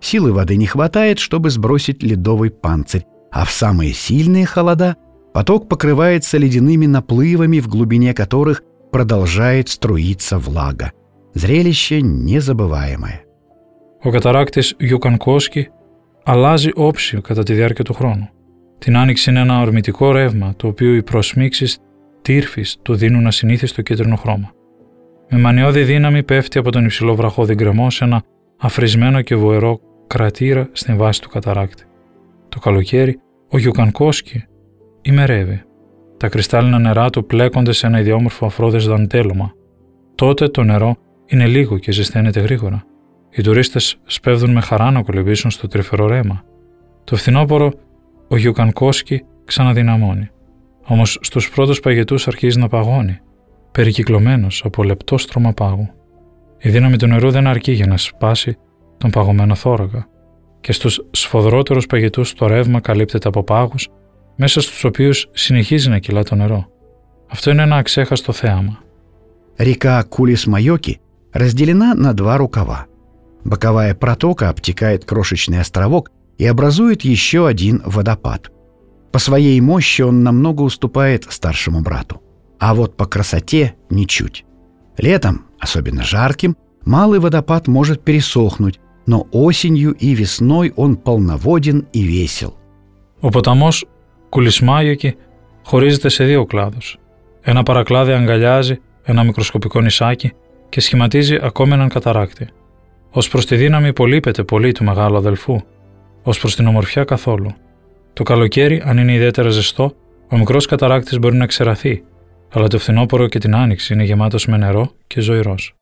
Силы воды не хватает, чтобы сбросить ледовый панцирь, а в самые сильные холода поток покрывается ледяными наплывами, в глубине которых продолжает струиться влага. Зрелище незабываемое. Ο καταράκτης Γιουκανκόσκι αλλάζει όψη κατά τη διάρκεια του χρόνου. Την άνοιξη είναι ένα ορμητικό ρεύμα, το οποίο οι προσμίξεις τύρφης του δίνουν ασυνήθιστο κίτρινο χρώμα. Με μανιώδη δύναμη πέφτει από τον υψηλό βραχώδη γκρεμό σε ένα αφρισμένο και βοερό κρατήρα στην βάση του καταράκτη. Το καλοκαίρι, ο Γιουκανκόσκι ημερεύει. Τα κρυστάλλινα νερά του πλέκονται σε ένα ιδιόμορφο αφρόδες δαντέλωμα. Τότε το νερό είναι λίγο και ζεσταίνεται γρήγορα. Οι τουρίστες σπέβδουν με χαρά να κολυμπήσουν στο τρυφερό ρέμα. Το φθινόπωρο, ο Γιουκανκόσκι ξαναδυναμώνει. Όμως στους πρώτους παγετούς αρχίζει να παγώνει, περικυκλωμένος από λεπτό στρώμα πάγου. Η δύναμη του νερού δεν αρκεί για να σπάσει τον παγωμένο θώρακα, και στους σφοδρότερους παγετούς το ρεύμα καλύπτεται από πάγους, μέσα στους οποίους συνεχίζει να κυλά το νερό. Αυτό είναι ένα αξέχαστο θέαμα. Река Кулисмайоки разделена на два рукава. Боковая протока обтекает крошечный островок и образует еще один водопад. По своей мощи он намного уступает старшему брату, а вот по красоте ничуть. Летом, особенно жарким, малый водопад может пересохнуть, но осенью и весной он полноводен и весел. Ο ποταμός Κουλισμάγιοκι χωρίζεται σε δύο κλάδους. Ένα παρακλάδι αγκαλιάζει ένα μικροσκοπικό νησάκι και σχηματίζει ακόμη έναν καταράκτη. Ως προς τη δύναμη υπολείπεται πολύ του μεγάλου αδελφού, ως προς την ομορφιά καθόλου. Το καλοκαίρι, αν είναι ιδιαίτερα ζεστό, ο μικρός καταράκτης μπορεί να ξεραθεί, αλλά το φθινόπωρο και την άνοιξη είναι γεμάτος με νερό και ζωηρός.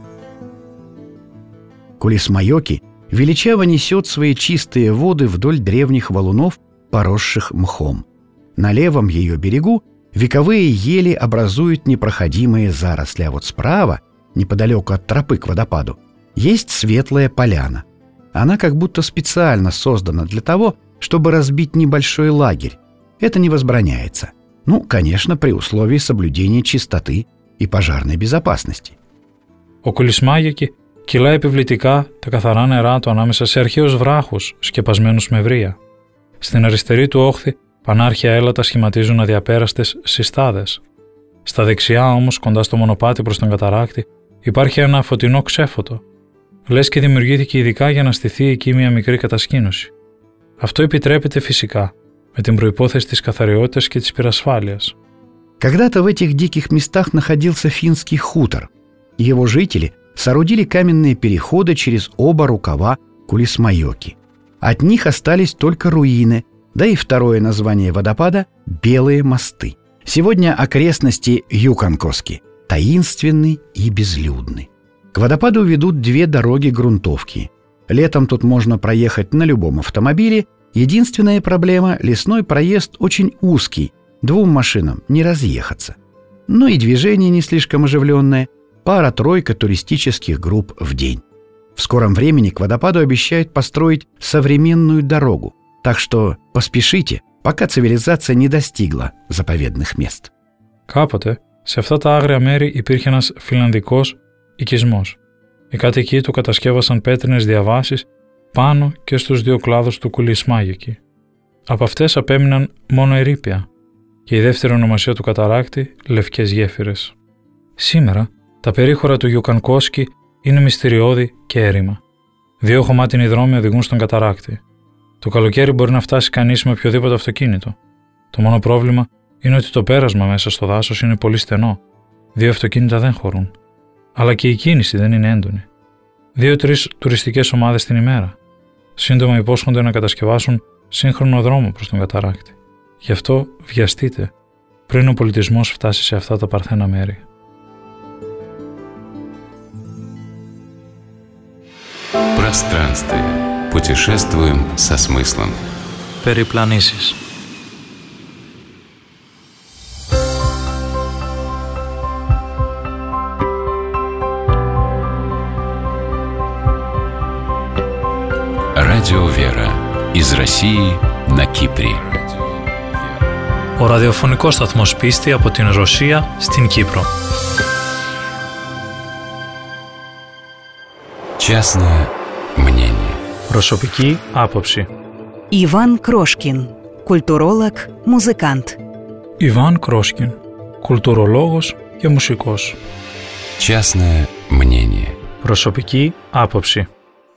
Кулисмайоки величаво несет свои чистые воды вдоль древних валунов, поросших мхом. На левом ее берегу вековые ели образуют непроходимые заросли, а вот справа, неподалеку от тропы к водопаду, есть светлая поляна. Она как будто специально создана для того, чтобы разбить небольшой лагерь. Это не возбраняется. Ну, конечно, при условии соблюдения чистоты и пожарной безопасности. Ο Κουλισμάγιοκι κυλά επιβλητικά τα καθαρά νερά του ανάμεσα σε αρχαίους βράχους σκεπασμένους με βρύα. Στην αριστερή του όχθη πανάρχια έλατα σχηματίζουν αδιαπέραστες συστάδες. Στα δεξιά όμως, κοντά στο μονοπάτι προς τον καταράκτη, υπάρχει ένα φωτεινό ξέφωτο. Λες και δημιουργήθηκε ειδικά για να στηθεί εκεί μια μικρή κατασκήνωση. Αυτό επιτρέπεται φυσικά, με την προϋπόθεση της καθαριότητας και της πυρασφάλειας. Когда-то в этих диких местах находился финский хутор. Его жители соорудили каменные переходы через оба рукава Кулисмайоки. От них остались только руины, да и второе название водопада – Белые мосты. Сегодня окрестности Юканкоски таинственны и безлюдны. К водопаду ведут две дороги-грунтовки. Летом тут можно проехать на любом автомобиле. Единственная проблема – лесной проезд очень узкий, двум машинам не разъехаться. Но и движение не слишком оживленное, пара-тройка туристических групп в день. В скором времени к водопаду обещают построить современную дорогу, так что поспешите, пока цивилизация не достигла заповедных мест. Κάποτε, σε αυτά τα άγρια μέρη υπήρχε ένας φιλανδικός οικισμός. Οι κάτοικοι του κατασκεύασαν πέτρινες διαβάσεις πάνω και στους δύο κλάδους του Κουλισμάγιοκι. Από αυτές απέμειναν μόνο ερείπια και η δεύτερη ονομασία του καταράκτη λευκές γέφυρες. Σήμερα, τα περίχωρα του Γιουκανκόσκι είναι μυστηριώδη και έρημα. Δύο χωμάτινοι δρόμοι οδηγούν στον καταράκτη. Το καλοκαίρι μπορεί να φτάσει κανείς με οποιοδήποτε αυτοκίνητο. Το μόνο πρόβλημα είναι ότι το πέρασμα μέσα στο δάσος είναι πολύ στενό. Δύο αυτοκίνητα δεν χωρούν. Αλλά και η κίνηση δεν είναι έντονη. 2-3 τουριστικές ομάδες την ημέρα. Σύντομα υπόσχονται να κατασκευάσουν σύγχρονο δρόμο προς τον καταράκτη. Γι' αυτό βιαστείτε πριν ο πολιτισμός φτάσει σε αυτά τα παρθένα μέρη. Пространствие. Путешествуем со смыслом. Περιπλανήσεις. Радио Вера. Из России на Кипре. Ο ραδιοφωνικός σταθμός Πίστη από την Ρωσία στην Κύπρο. Частное мнение. Προσωπική άποψη. Иван Крошкин, κουλτουρόλог, μουζικάντ. Иван Крошкин, κουλτουρολόγος και μουσικός. Частное мнение. Προσωπική άποψη.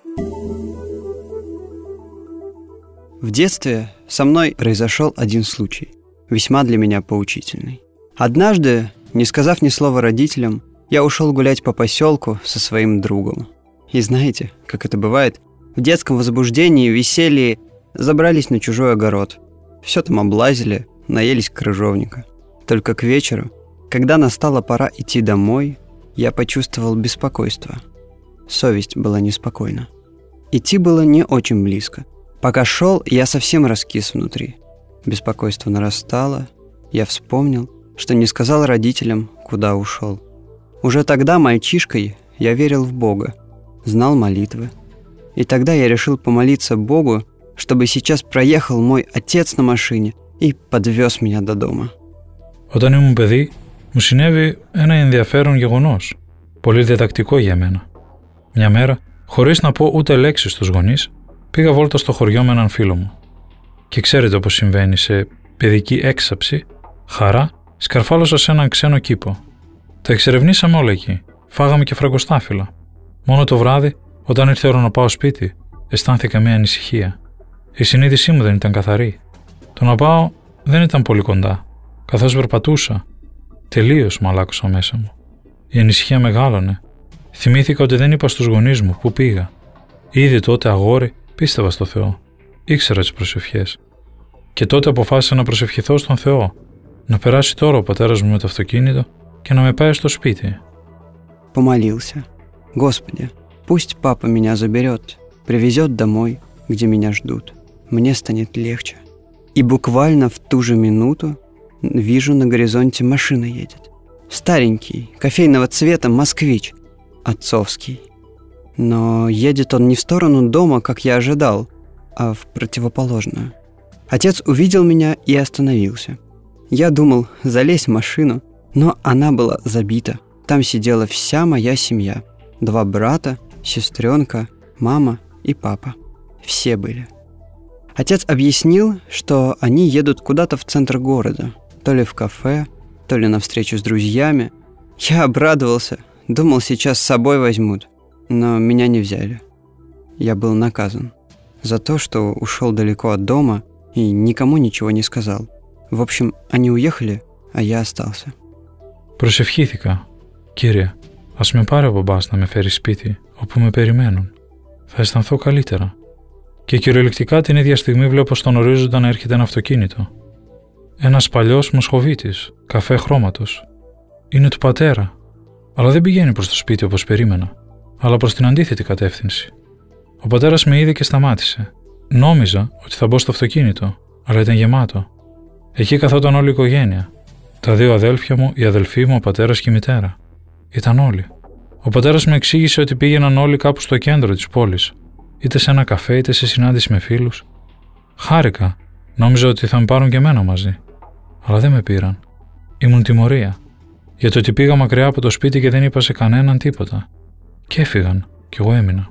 В детстве со мной произошел один случай, весьма для меня поучительный. Однажды, не сказав ни слова родителям, я ушел гулять по поселку со своим другом. И знаете, как это бывает, в детском возбуждении, веселье забрались на чужой огород. Все там облазили, наелись крыжовника. Только к вечеру, когда настала пора идти домой, я почувствовал беспокойство. Совесть была неспокойна. Идти было не очень близко. Пока шел, я совсем раскис внутри. Беспокойство нарастало. Я вспомнил, что не сказал родителям, куда ушел. Уже тогда, мальчишкой, я верил в Бога, знал молитвы. И тогда я решил помолиться Богу, чтобы сейчас проехал мой отец на машине и подвез меня до дома. Όταν ήμουν παιδί, μου συνέβη ένα ενδιαφέρον γεγονός, πολύ διδακτικό για μένα. Μια μέρα, χωρίς να πω ούτε λέξη στους γονείς, πήγα βόλτα στο χωριό με έναν φίλο μου. Και ξέρετε όπως συμβαίνει σε παιδική έξαψη, χαρά, σκαρφάλωσα σε έναν ξένο κήπο. Τα εξερευνήσαμε όλα εκεί, φάγαμε και φραγκοστάφυλλα. Μόνο το βράδυ, όταν ήρθε η ώρα να πάω σπίτι, αισθάνθηκα μια ανησυχία. Η συνείδησή μου δεν ήταν καθαρή. Το να πάω δεν ήταν πολύ κοντά. Καθώς περπατούσα, τελείως μαλάκωσα μέσα μου. Η ανησυχία μεγάλωνε. Θυμήθηκα ότι δεν είπα στους γονείς μου που πήγα. Ήδη τότε αγόρι πίστευα στο Θεό. Ήξερα τις προσευχές. Και τότε αποφάσισα να προσευχηθώ στον Θεό. Να περάσει τώρα ο πατέρας μου με το αυτοκίνητο και να με πάει στο σπίτι. Помолился. Господи, пусть папа меня заберет, привезет домой, где меня ждут. Мне станет легче. И буквально в ту же минуту вижу, на горизонте машина едет. Старенький, кофейного цвета москвич. Отцовский. Но едет он не в сторону дома, как я ожидал, а в противоположную. Отец увидел меня и остановился. Я думал, залезть в машину, но она была забита. Там сидела вся моя семья. 2 брата, сестренка, мама и папа. Все были. Отец объяснил, что они едут куда-то в центр города. То ли в кафе, то ли на встречу с друзьями. Я обрадовался. Думал, сейчас с собой возьмут. Но меня не взяли. Я был наказан за то, что ушел далеко от дома и никому ничего не сказал. В общем, они уехали, а я остался. Προσευχήθηκα. Κύριε, ας με πάρει ο μπαμπάς να με φέρει σπίτι, όπου με περιμένουν. Θα αισθανθώ καλύτερα. Και κυριολεκτικά την ίδια στιγμή βλέπω στον ορίζοντα να έρχεται ένα αυτοκίνητο. Ένας παλιός μοσχοβίτης, καφέ χρώματος. Είναι του πατέρα, αλλά δεν πηγαίνει προς το σπίτι όπως περίμενα, αλλά προς την αντίθετη κατεύθυνση. Ο πατέρας με είδε και σταμάτησε. Νόμιζα ότι θα μπω στο αυτοκίνητο, αλλά ήταν γεμάτο. Εκεί καθόταν όλη η οικογένεια. Τα 2 αδέλφια μου, η αδελφή μου, ο πατέρας και η μητέρα. Ήταν όλοι. Ο πατέρας μου εξήγησε ότι πήγαιναν όλοι κάπου στο κέντρο της πόλης, είτε σε ένα καφέ είτε σε συνάντηση με φίλους. Χάρηκα, νόμιζα ότι θα με πάρουν και εμένα μαζί. Αλλά δεν με πήραν. Ήμουν τιμωρία. Για το ότι πήγα μακριά από το σπίτι και δεν είπα σε κανέναν τίποτα. Και έφυγαν, κι εγώ έμεινα.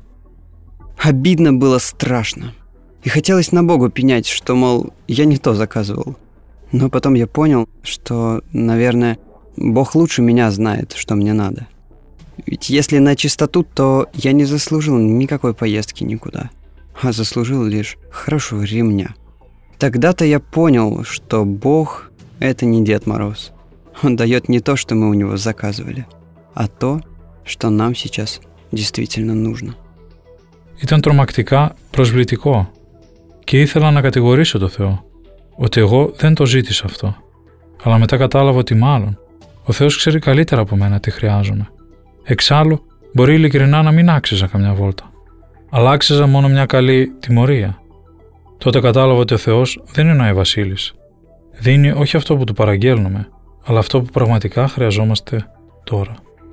Обидно было страшно. И хотелось на Бога пенять, что, мол, я не то заказывал. Но потом я понял, что, наверное, Бог лучше меня знает, что мне надо. Ведь если на чистоту, то я не заслужил никакой поездки никуда, а заслужил лишь хорошего ремня. Тогда-то я понял, что Бог — это не Дед Мороз. Он дает не то, что мы у него заказывали, а то, что нам сейчас действительно нужно. Ήταν τρομακτικά προσβλητικό και ήθελα να κατηγορήσω το Θεό, ότι εγώ δεν το ζήτησα αυτό. Αλλά μετά κατάλαβα ότι μάλλον ο Θεός ξέρει καλύτερα από μένα τι χρειάζομαι. Εξάλλου, μπορεί ειλικρινά να μην άξιζα καμιά βόλτα, αλλά άξιζα μόνο μια καλή τιμωρία. Τότε κατάλαβα ότι ο Θεός δεν είναι ο Βασίλης. Δίνει όχι αυτό που του παραγγέλνουμε, αλλά αυτό που πραγματικά χρειαζόμαστε τώρα.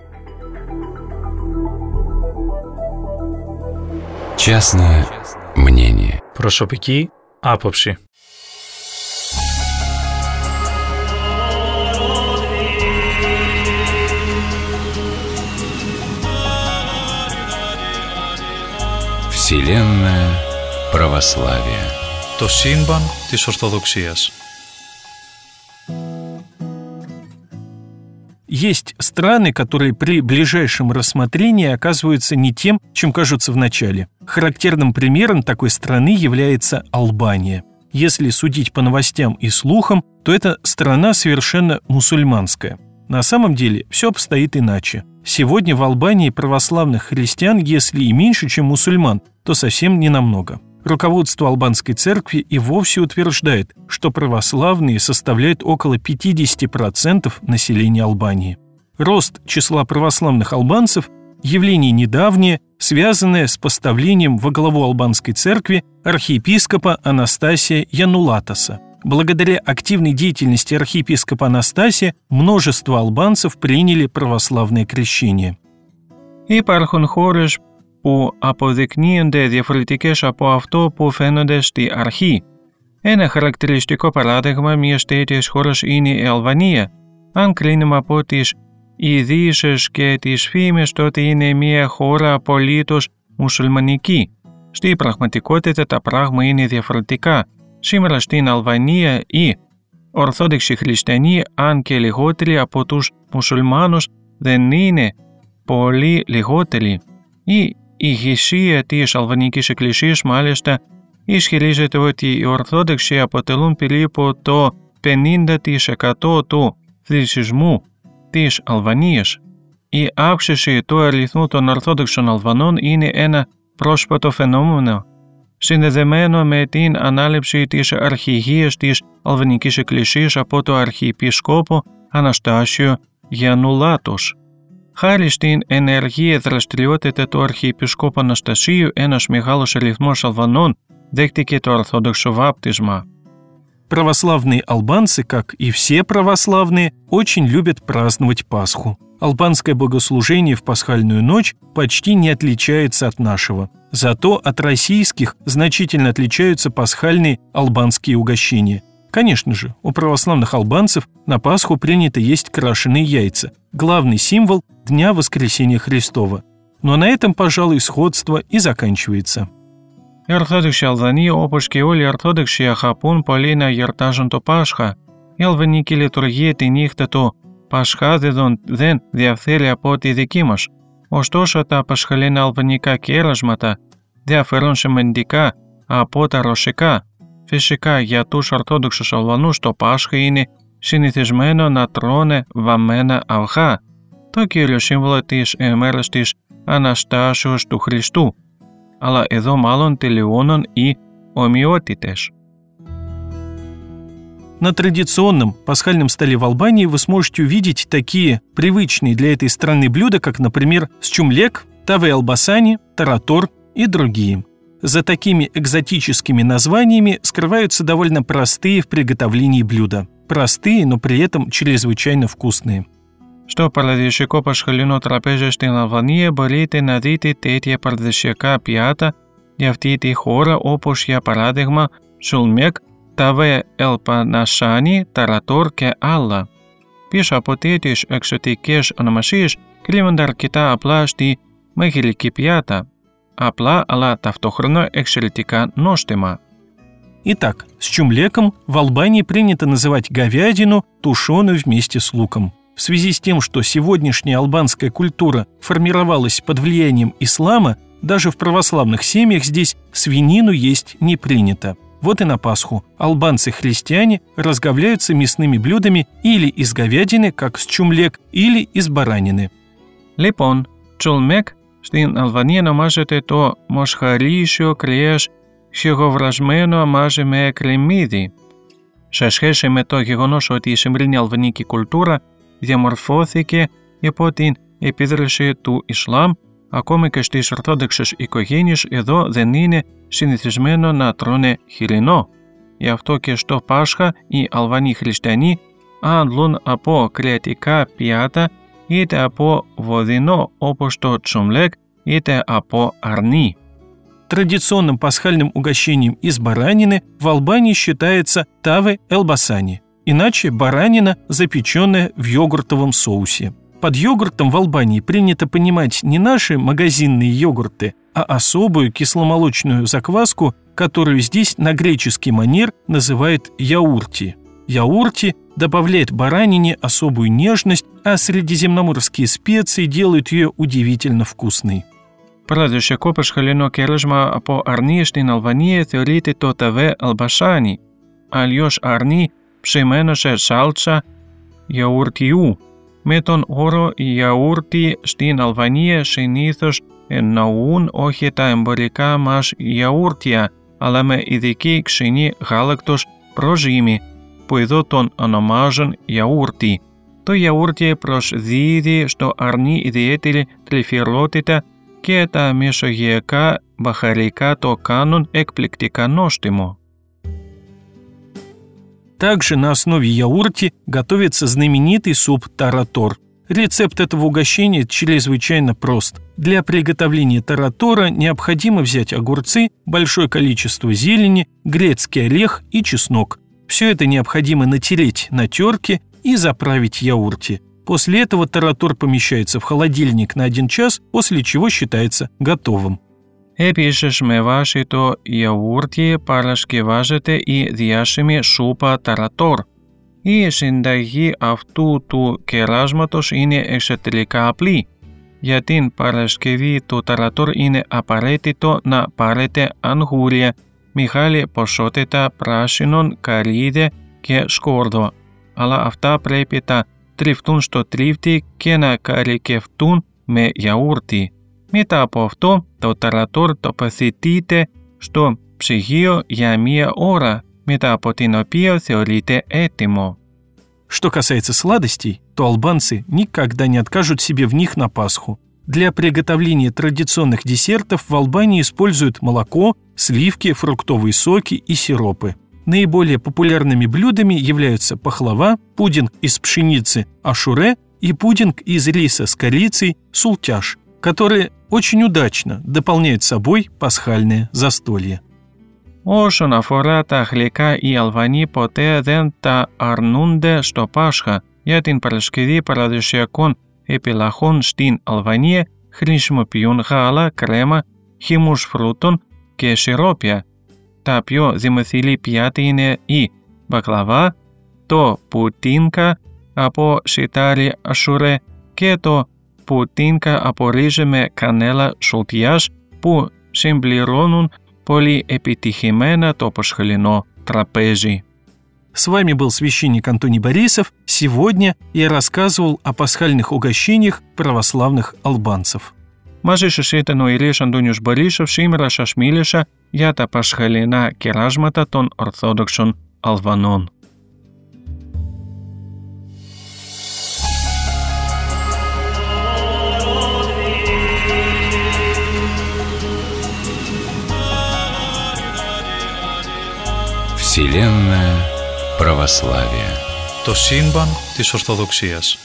Частное мнение. Προσωπική άποψη. Вселенная Православие. Το σύμπαν της Ορθοδοξίας. Есть страны, которые при ближайшем рассмотрении оказываются не тем, чем кажутся вначале. Характерным примером такой страны является Албания. Если судить по новостям и слухам, то это страна совершенно мусульманская. На самом деле все обстоит иначе. Сегодня в Албании православных христиан, если и меньше, чем мусульман, то совсем не намного. Руководство албанской церкви и вовсе утверждает, что православные составляют около 50% населения Албании. Рост числа православных албанцев – явление недавнее, связанное с поставлением во главу албанской церкви архиепископа Анастасия Янулатаса. Благодаря активной деятельности архиепископа Анастасия множество албанцев приняли православное крещение. Υπάρχουν χώρες που αποδεικνύονται διαφορετικές από αυτό που φαίνονται στη αρχή. Ένα χαρακτηριστικό παράδειγμα μιας τέτοιας χώρας είναι η Αλβανία. Αν κρίνουμε από τις ειδήσεις και τις φήμες, τότε είναι μια χώρα απολύτως μουσουλμανική. Στη πραγματικότητα τα πράγματα είναι διαφορετικά. Σήμερα στην Αλβανία οι Ορθόδοξοι χριστιανοί, αν και λιγότεροι από τους μουσουλμάνους, δεν είναι πολύ λιγότεροι. Η ηγεσία της Αλβανικής Εκκλησίας μάλιστα ισχυρίζεται ότι οι Ορθόδοξοι αποτελούν περίπου το 50% του πληθυσμού της Αλβανίας. Η αύξηση του αριθμού των Ορθόδοξων Αλβανών είναι ένα πρόσφατο φαινόμενο, συνδεδεμένο με την ανάληψη της αρχηγίας της Αλβανικής Εκκλησίας από το Αρχιεπίσκοπο Αναστάσιο Γιαννουλάτος. Χάρη στην ενεργή δραστηριότητα του Αρχιεπισκόπου Αναστασίου, ένας μεγάλος αριθμός Αλβανών δέχτηκε το Ορθόδοξο βάπτισμα. Православные албанцы, как и все православные, очень любят праздновать Пасху. Албанское богослужение в пасхальную ночь почти не отличается от нашего. Зато от российских значительно отличаются пасхальные албанские угощения. Конечно же, у православных албанцев на Пасху принято есть крашеные яйца, главный символ Дня Воскресения Христова. Но на этом, пожалуй, сходство и заканчивается. Οι Ορθόδοξοι Αλβανοί, όπως και όλοι οι Ορθόδοξοι, αγαπούν πολύ να γιορτάζουν το Πάσχα. Η αλβανική λειτουργία τη νύχτα του Πασχάδιδων δεν διαφέρει από τη δική μας. Ωστόσο, τα πασχαλινά αλβανικά κέρασματα διαφέρουν σημαντικά από τα ρωσικά. Φυσικά, για τους Ορθόδοξους Αλβανούς το Πάσχα είναι συνηθισμένο να τρώνε βαμμένα αυγά, το κύριο σύμβολο της ημέρας της Αναστάσεως του Χριστού. Αλλά εδώ μάλλον τελειώνουν οι ομοιότητες. На традиционном пасхальном столе в Албании вы сможете увидеть такие привычные для этой страны блюда, как, например, счумлек, таве албасани, таратор и другие. За такими экзотическими названиями скрываются довольно простые в приготовлении блюда. Простые, но при этом чрезвычайно вкусные. Στο παραδοσιακό πασχαλινό τραπέζι στην Αλβανία μπορείτε να δείτε τέτοια παραδοσιακά πιάτα για αυτή τη χώρα, όπως για παράδειγμα σουλμέκ, ταβέ ελπανασάνι, ταρατόρ και άλλα. Πίσω από τέτοιες εξωτικές ονομασίες κρύβονται αρκετά απλά στη μεγαλική πιάτα. Απλά, αλλά ταυτόχρονα εξαιρετικά νόστιμα. Итак, с чумлеком в Албании принято называть говядину, тушеную вместе с луком. В связи с тем, что сегодняшняя албанская культура формировалась под влиянием ислама, даже в православных семьях здесь свинину есть не принято. Вот и на Пасху албанцы-христиане разговляются мясными блюдами или из говядины, как с чумлек, или из баранины. Λοιπόν, τσουλμέκ στην Αλβανία ονομάζεται το μοσχαρίσιο κρέας σιγοβρασμένο μαζί με κρεμμύδι. Σε σχέση με το γεγονός ότι η σημερινή αλβανική κουλτούρα διαμορφώθηκε υπό την επίδραση του Ισλάμ, ακόμα και στις ορθόδοξες οικογένειες εδώ δεν είναι συνηθισμένο να τρώνε χοιρινό. Γι' αυτό και στο Πάσχα οι Αλβανοί χριστιανοί αντλούν από κρεατικά πιάτα είτε από βοδινό όπως το τσουμλέκ είτε από αρνί. Традиционным пасхальным угощением из баранины в Албании считается таве элбасани, иначе баранина, запеченная в йогуртовом соусе. Под йогуртом в Албании принято понимать не наши магазинные йогурты, а особую кисломолочную закваску которую здесь на греческий манер называют яурти. Яурти добавляет баранине особую нежность, а средиземноморские специи делают ее удивительно вкусной. Παραδοσιακό πασχαλινό κέρασμα από αρνί στην Αλβανία θεωρείται το ταβέ αλμπασάνι, αλλιώς αρνί ψημένο σε σάλτσα γιαουρτιού. Με τον όρο γιαούρτι στην Αλβανία συνήθως εννοούν όχι τα εμπορικά μας γιαούρτια, αλλά με ειδική ξινή γάλακτος προζύμη, που εδώ τον ονομάζουν γιαούρτι. Το γιαούρτι προσδίδει στο αρνί ιδιαίτερη τρυφερότητα και τα μεσογειακά μπαχαρικά το κάνουν εκπληκτικά νόστιμο. Также на основе яурти готовится знаменитый суп таратор. Рецепт этого угощения чрезвычайно прост. Для приготовления таратора необходимо взять огурцы, большое количество зелени, грецкий орех и чеснок. Все это необходимо натереть на терке и заправить яурти. После этого таратор помещается в холодильник на 1 час, после чего считается готовым. Επίσης, με βάση το γιαούρτι παρασκευάζεται η διάσημη σούπα ταρατόρ. Η συνταγή αυτού του κεράσματος είναι εξαιρετικά απλή. Για την παρασκευή του ταρατόρ είναι απαραίτητο να πάρετε αγγούρια, μεγάλη ποσότητα πράσινων, καρύδια και σκόρδο. Αλλά αυτά πρέπει να τριφτούν στο τρίφτη και να καρικευτούν με γιαούρτι. Μετά από αυτό, το ταρατόρ τοποθετείται στο ψυγείο για 1 ώρα, μετά από την οποία θεωρείται έτοιμο. Что касается сладостей, то албанцы никогда не откажут себе в них на Пасху. Для приготовления традиционных десертов в Албании используют молоко, сливки, фруктовые соки и сиропы. Наиболее популярными блюдами являются пахлава, пудинг из пшеницы ашуре и пудинг из риса с корицей султяш, которые очень удачно дополняют собой πασχальное застолье. Όσον αφορά τα γλυκά, οι Αλβανοί ποτέ δεν τα αρνούνται στο Πάσχα. Για την παρασκευή παραδοσιακών επιλαχών στην Αλβανία χρησιμοποιούν γάλα, κρέμα, χυμούς φρούτων και σιρόπια. Τα πιο δημοφιλή πιάτα είναι η μπακλαβά, το πουτίνκα από σιτάρι ασουρέ και το πουτίνκα από ρύζι με κανέλα σουλτιάς που συμπληρώνουν πολύ επιτυχημένα το πασχαλινό τραπέζι. С вами был священник Антоний Борисов. Сегодня я рассказывал о пасхальных угощениях православных албанцев. Μαζί σας ήταν ο ιερέας Αντώνιος Борисов. Σήμερα σας μίλησα για τα πασχαλινά κεράσματα των Ορθόδοξων Αλβανών. Вселенная православия. Το σύμπαν της Ορθοδοξίας.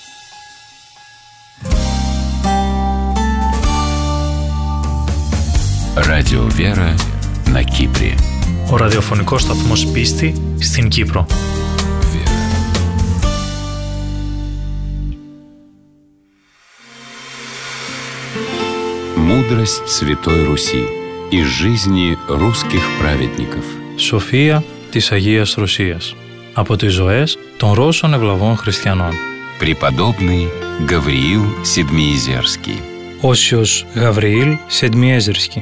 Радио Вера на Κύπρη. Ο ραδιοφωνικός σταθμός Πίστη στην Κύπρο. Мудрость Святой Руси из жизни русских праведников. Σοφία της Αγίας Ρωσίας. Από τις ζωές των Ρώσων ευλαβών χριστιανών. Преподобный Гавриил Седмиезерский. Όσιος Γαβριήλ Σεντμιέζερσκι.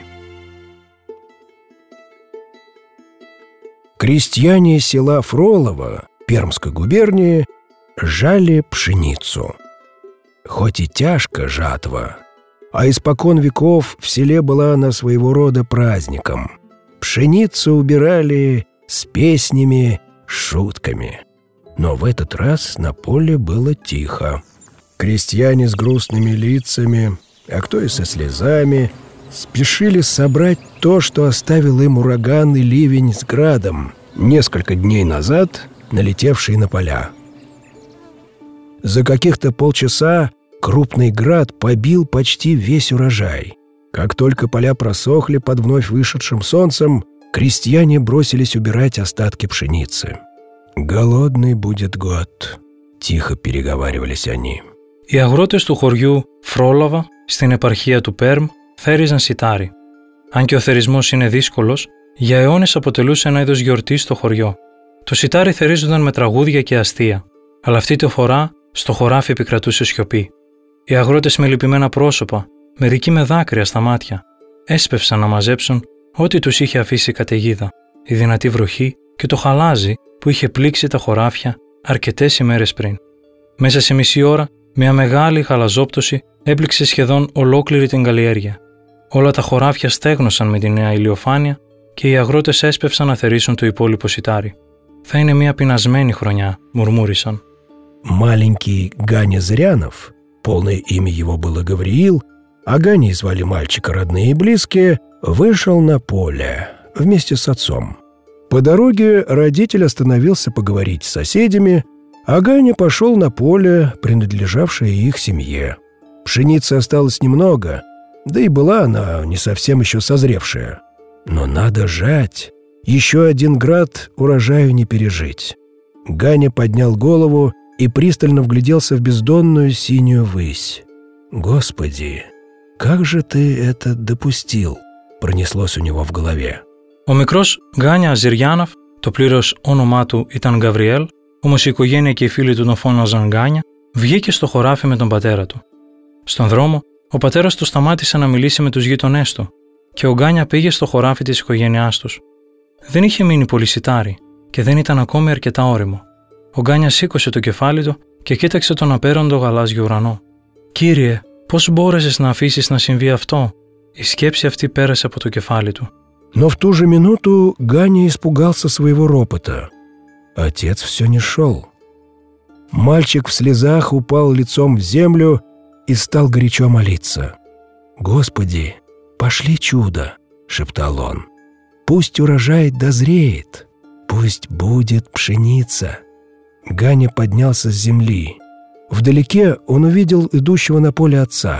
Крестьяне села Фролово Пермской губернии жали пшеницу. Хоть и тяжко жатва, а испокон веков в селе была она своего рода праздником. Пшеницу убирали с песнями, шутками. Но в этот раз на поле было тихо. Крестьяне с грустными лицами, а кто и со слезами, спешили собрать то, что оставил им ураган и ливень с градом, несколько дней назад налетевший на поля. За каких-то полчаса крупный град побил почти весь урожай. Как только поля просохли под вновь вышедшим солнцем, крестьяне бросились убирать остатки пшеницы. «Голодный будет год», — тихо переговаривались они. Οι αγρότες του χωριού Φρόλαβα στην επαρχία του Πέρμ θέριζαν σιτάρι. Αν και ο θερισμός είναι δύσκολος, Για αιώνες αποτελούσε ένα είδος γιορτής στο χωριό. Το σιτάρι θερίζονταν με τραγούδια και αστεία, αλλά αυτή τη φορά στο χωράφι επικρατούσε σιωπή. Οι αγρότες με λυπημένα πρόσωπα, μερικοί με δάκρυα στα μάτια, έσπευσαν να μαζέψουν ό,τι τους είχε αφήσει η καταιγίδα, η δυνατή βροχή και το χαλάζι που είχε πλήξει τα χωράφια αρκετές ημέρες πριν. Μέσα σε μισή ώρα, μια μεγάλη γαλαζόπτωση έπληξε σχεδόν ολόκληρη την καλλιέργεια. Όλα τα χωράφια στέγνωσαν με τη νέα ηλιοφάνεια και οι αγρότες έσπευσαν να θερήσουν το υπόλοιπο σιτάρι. «Θα είναι μια πεινασμένη χρονιά», μουρμούρισαν. Маленький Ганя Зырянов, полное имя его было Гавриил, а Ганей звали мальчика родные и близкие, вышел на поле вместе с отцом. По дороге родитель остановился поговорить с соседями, а Ганя пошел на поле, принадлежавшее их семье. Пшеницы осталось немного, да и была она не совсем еще созревшая. Но надо жать, еще один град урожаю не пережить. Ганя поднял голову и пристально вгляделся в бездонную синюю высь. «Господи, как же ты это допустил?» пронеслось у него в голове. Ο μικρός Γκάνια Αζηριάνοφ, το πλήρως όνομά του ήταν Γκαβριέλ, όμως η οικογένεια και οι φίλοι του τον φώναζαν Γκάνια, βγήκε στο χωράφι με τον πατέρα του. Στον δρόμο, ο πατέρας του σταμάτησε να μιλήσει με τους γείτονές του και ο Γκάνια πήγε στο χωράφι της οικογένειάς τους. Δεν είχε μείνει πολύ σιτάρι και δεν ήταν ακόμη αρκετά ώριμο. Ο Γκάνια σήκωσε το κεφάλι του και κοίταξε τον απέραντο γαλάζιο ουρανό. «Κύριε, πώς μπόρεσες να αφήσεις να συμβεί αυτό?» Η σκέψη αυτή πέρασε από το κεφάλι του. Но в ту же минуту Ганя испугался своего ропота. Отец все не шел. Мальчик в слезах упал лицом в землю и стал горячо молиться. «Господи, пошли чудо!» — шептал он. «Пусть урожай дозреет, пусть будет пшеница». Ганя поднялся с земли. Вдалеке он увидел идущего на поле отца.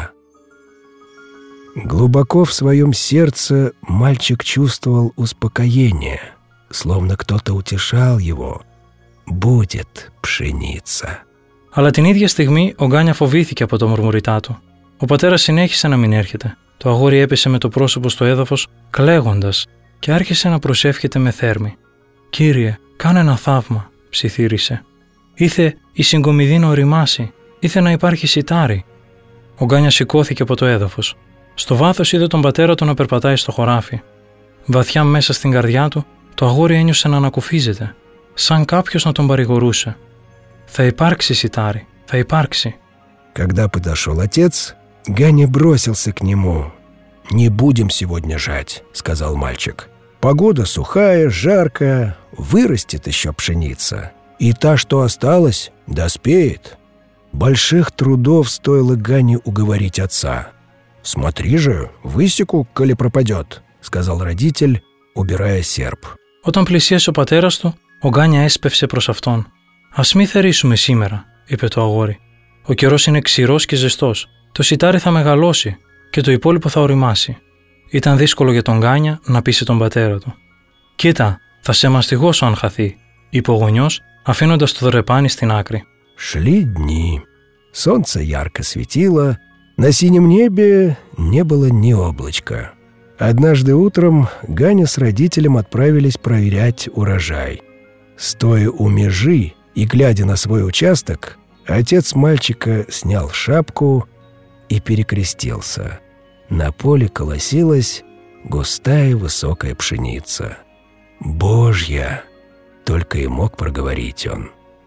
Глубоко в своем сердце мальчик чувствовал успокоение, словно кто-то утешал его. «Будет pшеница». Αλλά την ίδια στιγμή ο Γκάνια φοβήθηκε από το μουρμουριτά του. Ο πατέρας συνέχισε να μην έρχεται. Το αγόρι έπεσε με το πρόσωπο στο έδαφος, κλαίγοντας, και άρχισε να προσεύχεται με θέρμη. «Κύριε, κάνε ένα θαύμα», ψιθύρισε. «Ήθε η συγκομιδή να οριμάσει, ήθε να υπάρχει σιτάρι». Ο Γκάνια σηκώθηκε από το έδαφος. Στο βάθος είδε τον πατέρα του να περπατάει στο χωράφι. Βαθιά μέσα στην καρδιά του, το αγόρι ένιωσε να ανακουφίζεται, σαν κάποιος να τον παρηγορούσε. «Θα υπάρξει σιτάρι, θα υπάρξει». Когда подошел отец, Ганя бросился к нему. «Не будем сегодня жать», — сказал мальчик. «Погода сухая, жаркая, вырастет еще пшеница. И та, что осталась, доспеет». Больших трудов стоило Гане уговорить отца. «Смотри же, высеку, коли пропадет», — сказал родитель, убирая серп. Όταν πλησίασε ο πατέρας του, ο Γκάνια έσπευσε προς αυτόν. «Ας μη θερήσουμε σήμερα», είπε το αγόρι. «Ο καιρός είναι ξηρός και ζεστός. Το σιτάρι θα μεγαλώσει και το υπόλοιπο θα οριμάσει». Ήταν δύσκολο για τον Γκάνια να πείσει τον πατέρα του. «Κοίτα, θα σε μαστιγώσω αν χαθεί», είπε ο γονιός, αφήνοντας το δρεπάνι στην άκρη. Шли дни. Солнце ярко светило, на синем небе не было ни облачка. Однажды утром Ганя с родителем отправились проверять урожай. Стоя у межи и глядя на свой участок, отец мальчика снял шапку и перекрестился. На поле колосилась густая высокая пшеница. «Божья!» — только и мог проговорить он.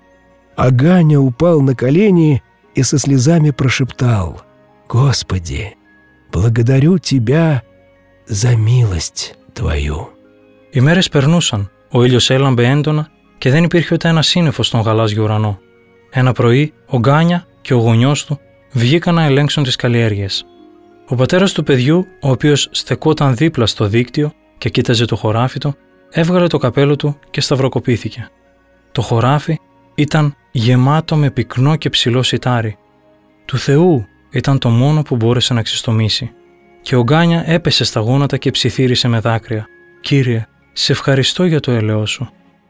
А Ганя упал на колени и со слезами прошептал: «Господи, благодарю Тебя за μίλость Твою». Οι μέρες περνούσαν, ο ήλιος έλαμπε έντονα και δεν υπήρχε ούτε ένα σύννεφο στον γαλάζιο ουρανό. Ένα πρωί, ο Γκάνια και ο γονιός του βγήκαν να ελέγξουν τις καλλιέργειες. Ο πατέρας του παιδιού, ο οποίος στεκόταν δίπλα στο δίκτυο και κοίταζε το χωράφι του, έβγαλε το καπέλο του και σταυροκοπήθηκε. Το χωράφι ήταν γεμάτο με πυκνό και ψηλό σιτάρι. Του Θεού ήταν το μόνο που μπόρεσε να ξεστομίσει. Και ο Γκάνια έπεσε στα γόνατα και ψιθύρισε με δάκρυα. «Κύριε, σε ευχαριστώ για το έλεος σου».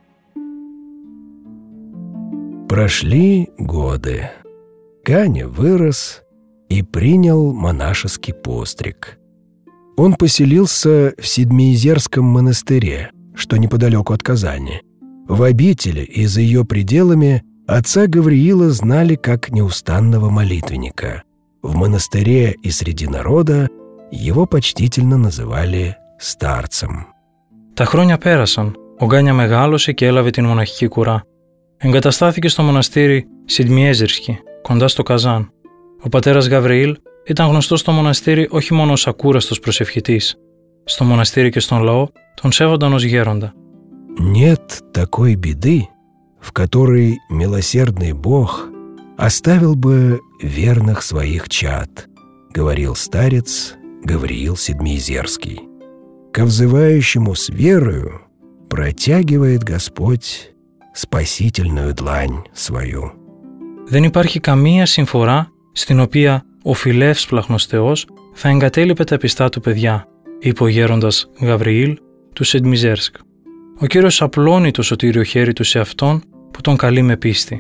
Прошли годы. Ганя вырос и принял монашеский постриг. он поселился в Седмиезерском монастыре, что неподалеку от Казани. В обители и за ее пределами отца Гавриила знали как неустанного молитвенника. В монастыре и среди народа его почтительно называли старцем. Τα χρόνια πέρασαν. Ο Γκάνια μεγάλωσε και έλαβε την μοναχική κουρά. Εγκαταστάθηκε στο μοναστήρι Σιντμιέζερσκι, κοντά στο Καζάν. Ο πατέρας Γαβριήλ ήταν γνωστός στο μοναστήρι όχι μόνο ως ακούραστος προσευχητής. Στο μοναστήρι και στον λαό τον σέβονταν ως γέροντα. «Нет такой беды, в которой милосердный Бог оставил бы верных своих чад», говорил старец Гавриил Седмиезерский. «Ко взывающему с верою протягивает Господь спасительную длань свою». Δεν υπάρχει καμία συμφορά στην οποία ο φιλεύσπλαχνος Θεός θα εγκατέλειπε τα πιστά του παιδιά, είπε ο γέροντας Γαβριήλ του Σεντμιζέρσκ. Ο Κύριος απλώνει το σωτήριο χέρι του σε αυτόν που τον καλεί με πίστη.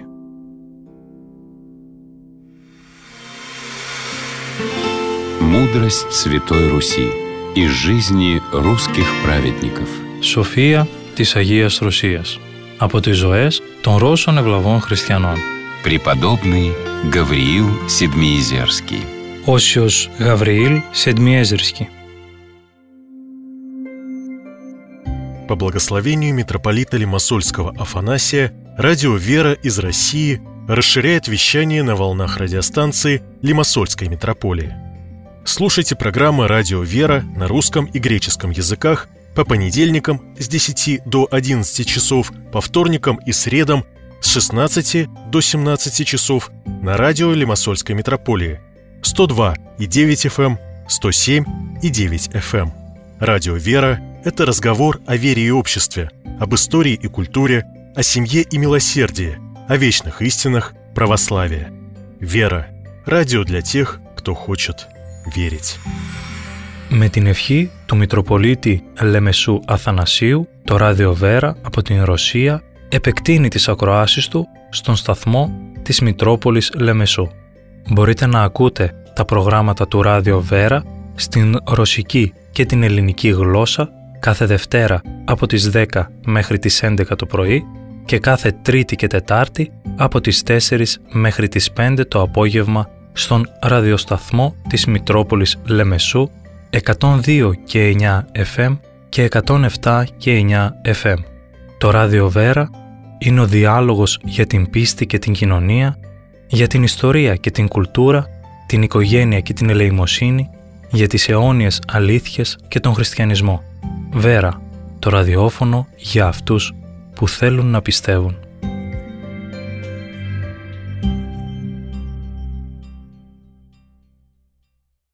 Мудрость Святой Руси из жизни русских праведников. Σοφία της Αγίας Ρωσίας. Από τις ζωές των Ρώσων ευλαβών χριστιανών. Преподобный Гавриил Седмиезерский. Όσιος Γαβριήλ Σεντμιέζερσκι. По благословению митрополита Лимассольского Афанасия, радио «Вера» из России расширяет вещание на волнах радиостанции Лимассольской митрополии. Слушайте программы «Радио «Вера» на русском и греческом языках по понедельникам с 10 до 11 часов, по вторникам и средам с 16 до 17 часов на радио Лимассольской митрополии 102,9 FM, 107,9 FM. Радио «Вера» — это разговор о вере и обществе, об истории и культуре, о семье и милосердии, о вечных истинах православия. «Вера» — радио для тех, кто хочет верить. Με την ευχή του Μητροπολίτη Λεμεσού Αθανασίου, το ράδιο Βέρα από την Ρωσία επεκτείνει τις ακροάσεις του στον σταθμό της Μητρόπολης Λεμεσού. Μπορείτε να ακούτε τα προγράμματα του ράδιο Βέρα στην ρωσική και την ελληνική γλώσσα κάθε Δευτέρα από τις 10 μέχρι τις 11 το πρωί και κάθε Τρίτη και Τετάρτη από τις 4 μέχρι τις 5 το απόγευμα στον ραδιοσταθμό της Μητρόπολης Λεμεσού 102 και 9 FM και 107 και 9 FM. Το ράδιο Βέρα είναι ο διάλογος για την πίστη και την κοινωνία, για την ιστορία και την κουλτούρα, την οικογένεια και την ελεημοσύνη, για τις αιώνιες αλήθειες και τον χριστιανισμό. Βέρα, το ραδιόφωνο για αυτούς που θέλουν να πιστεύουν.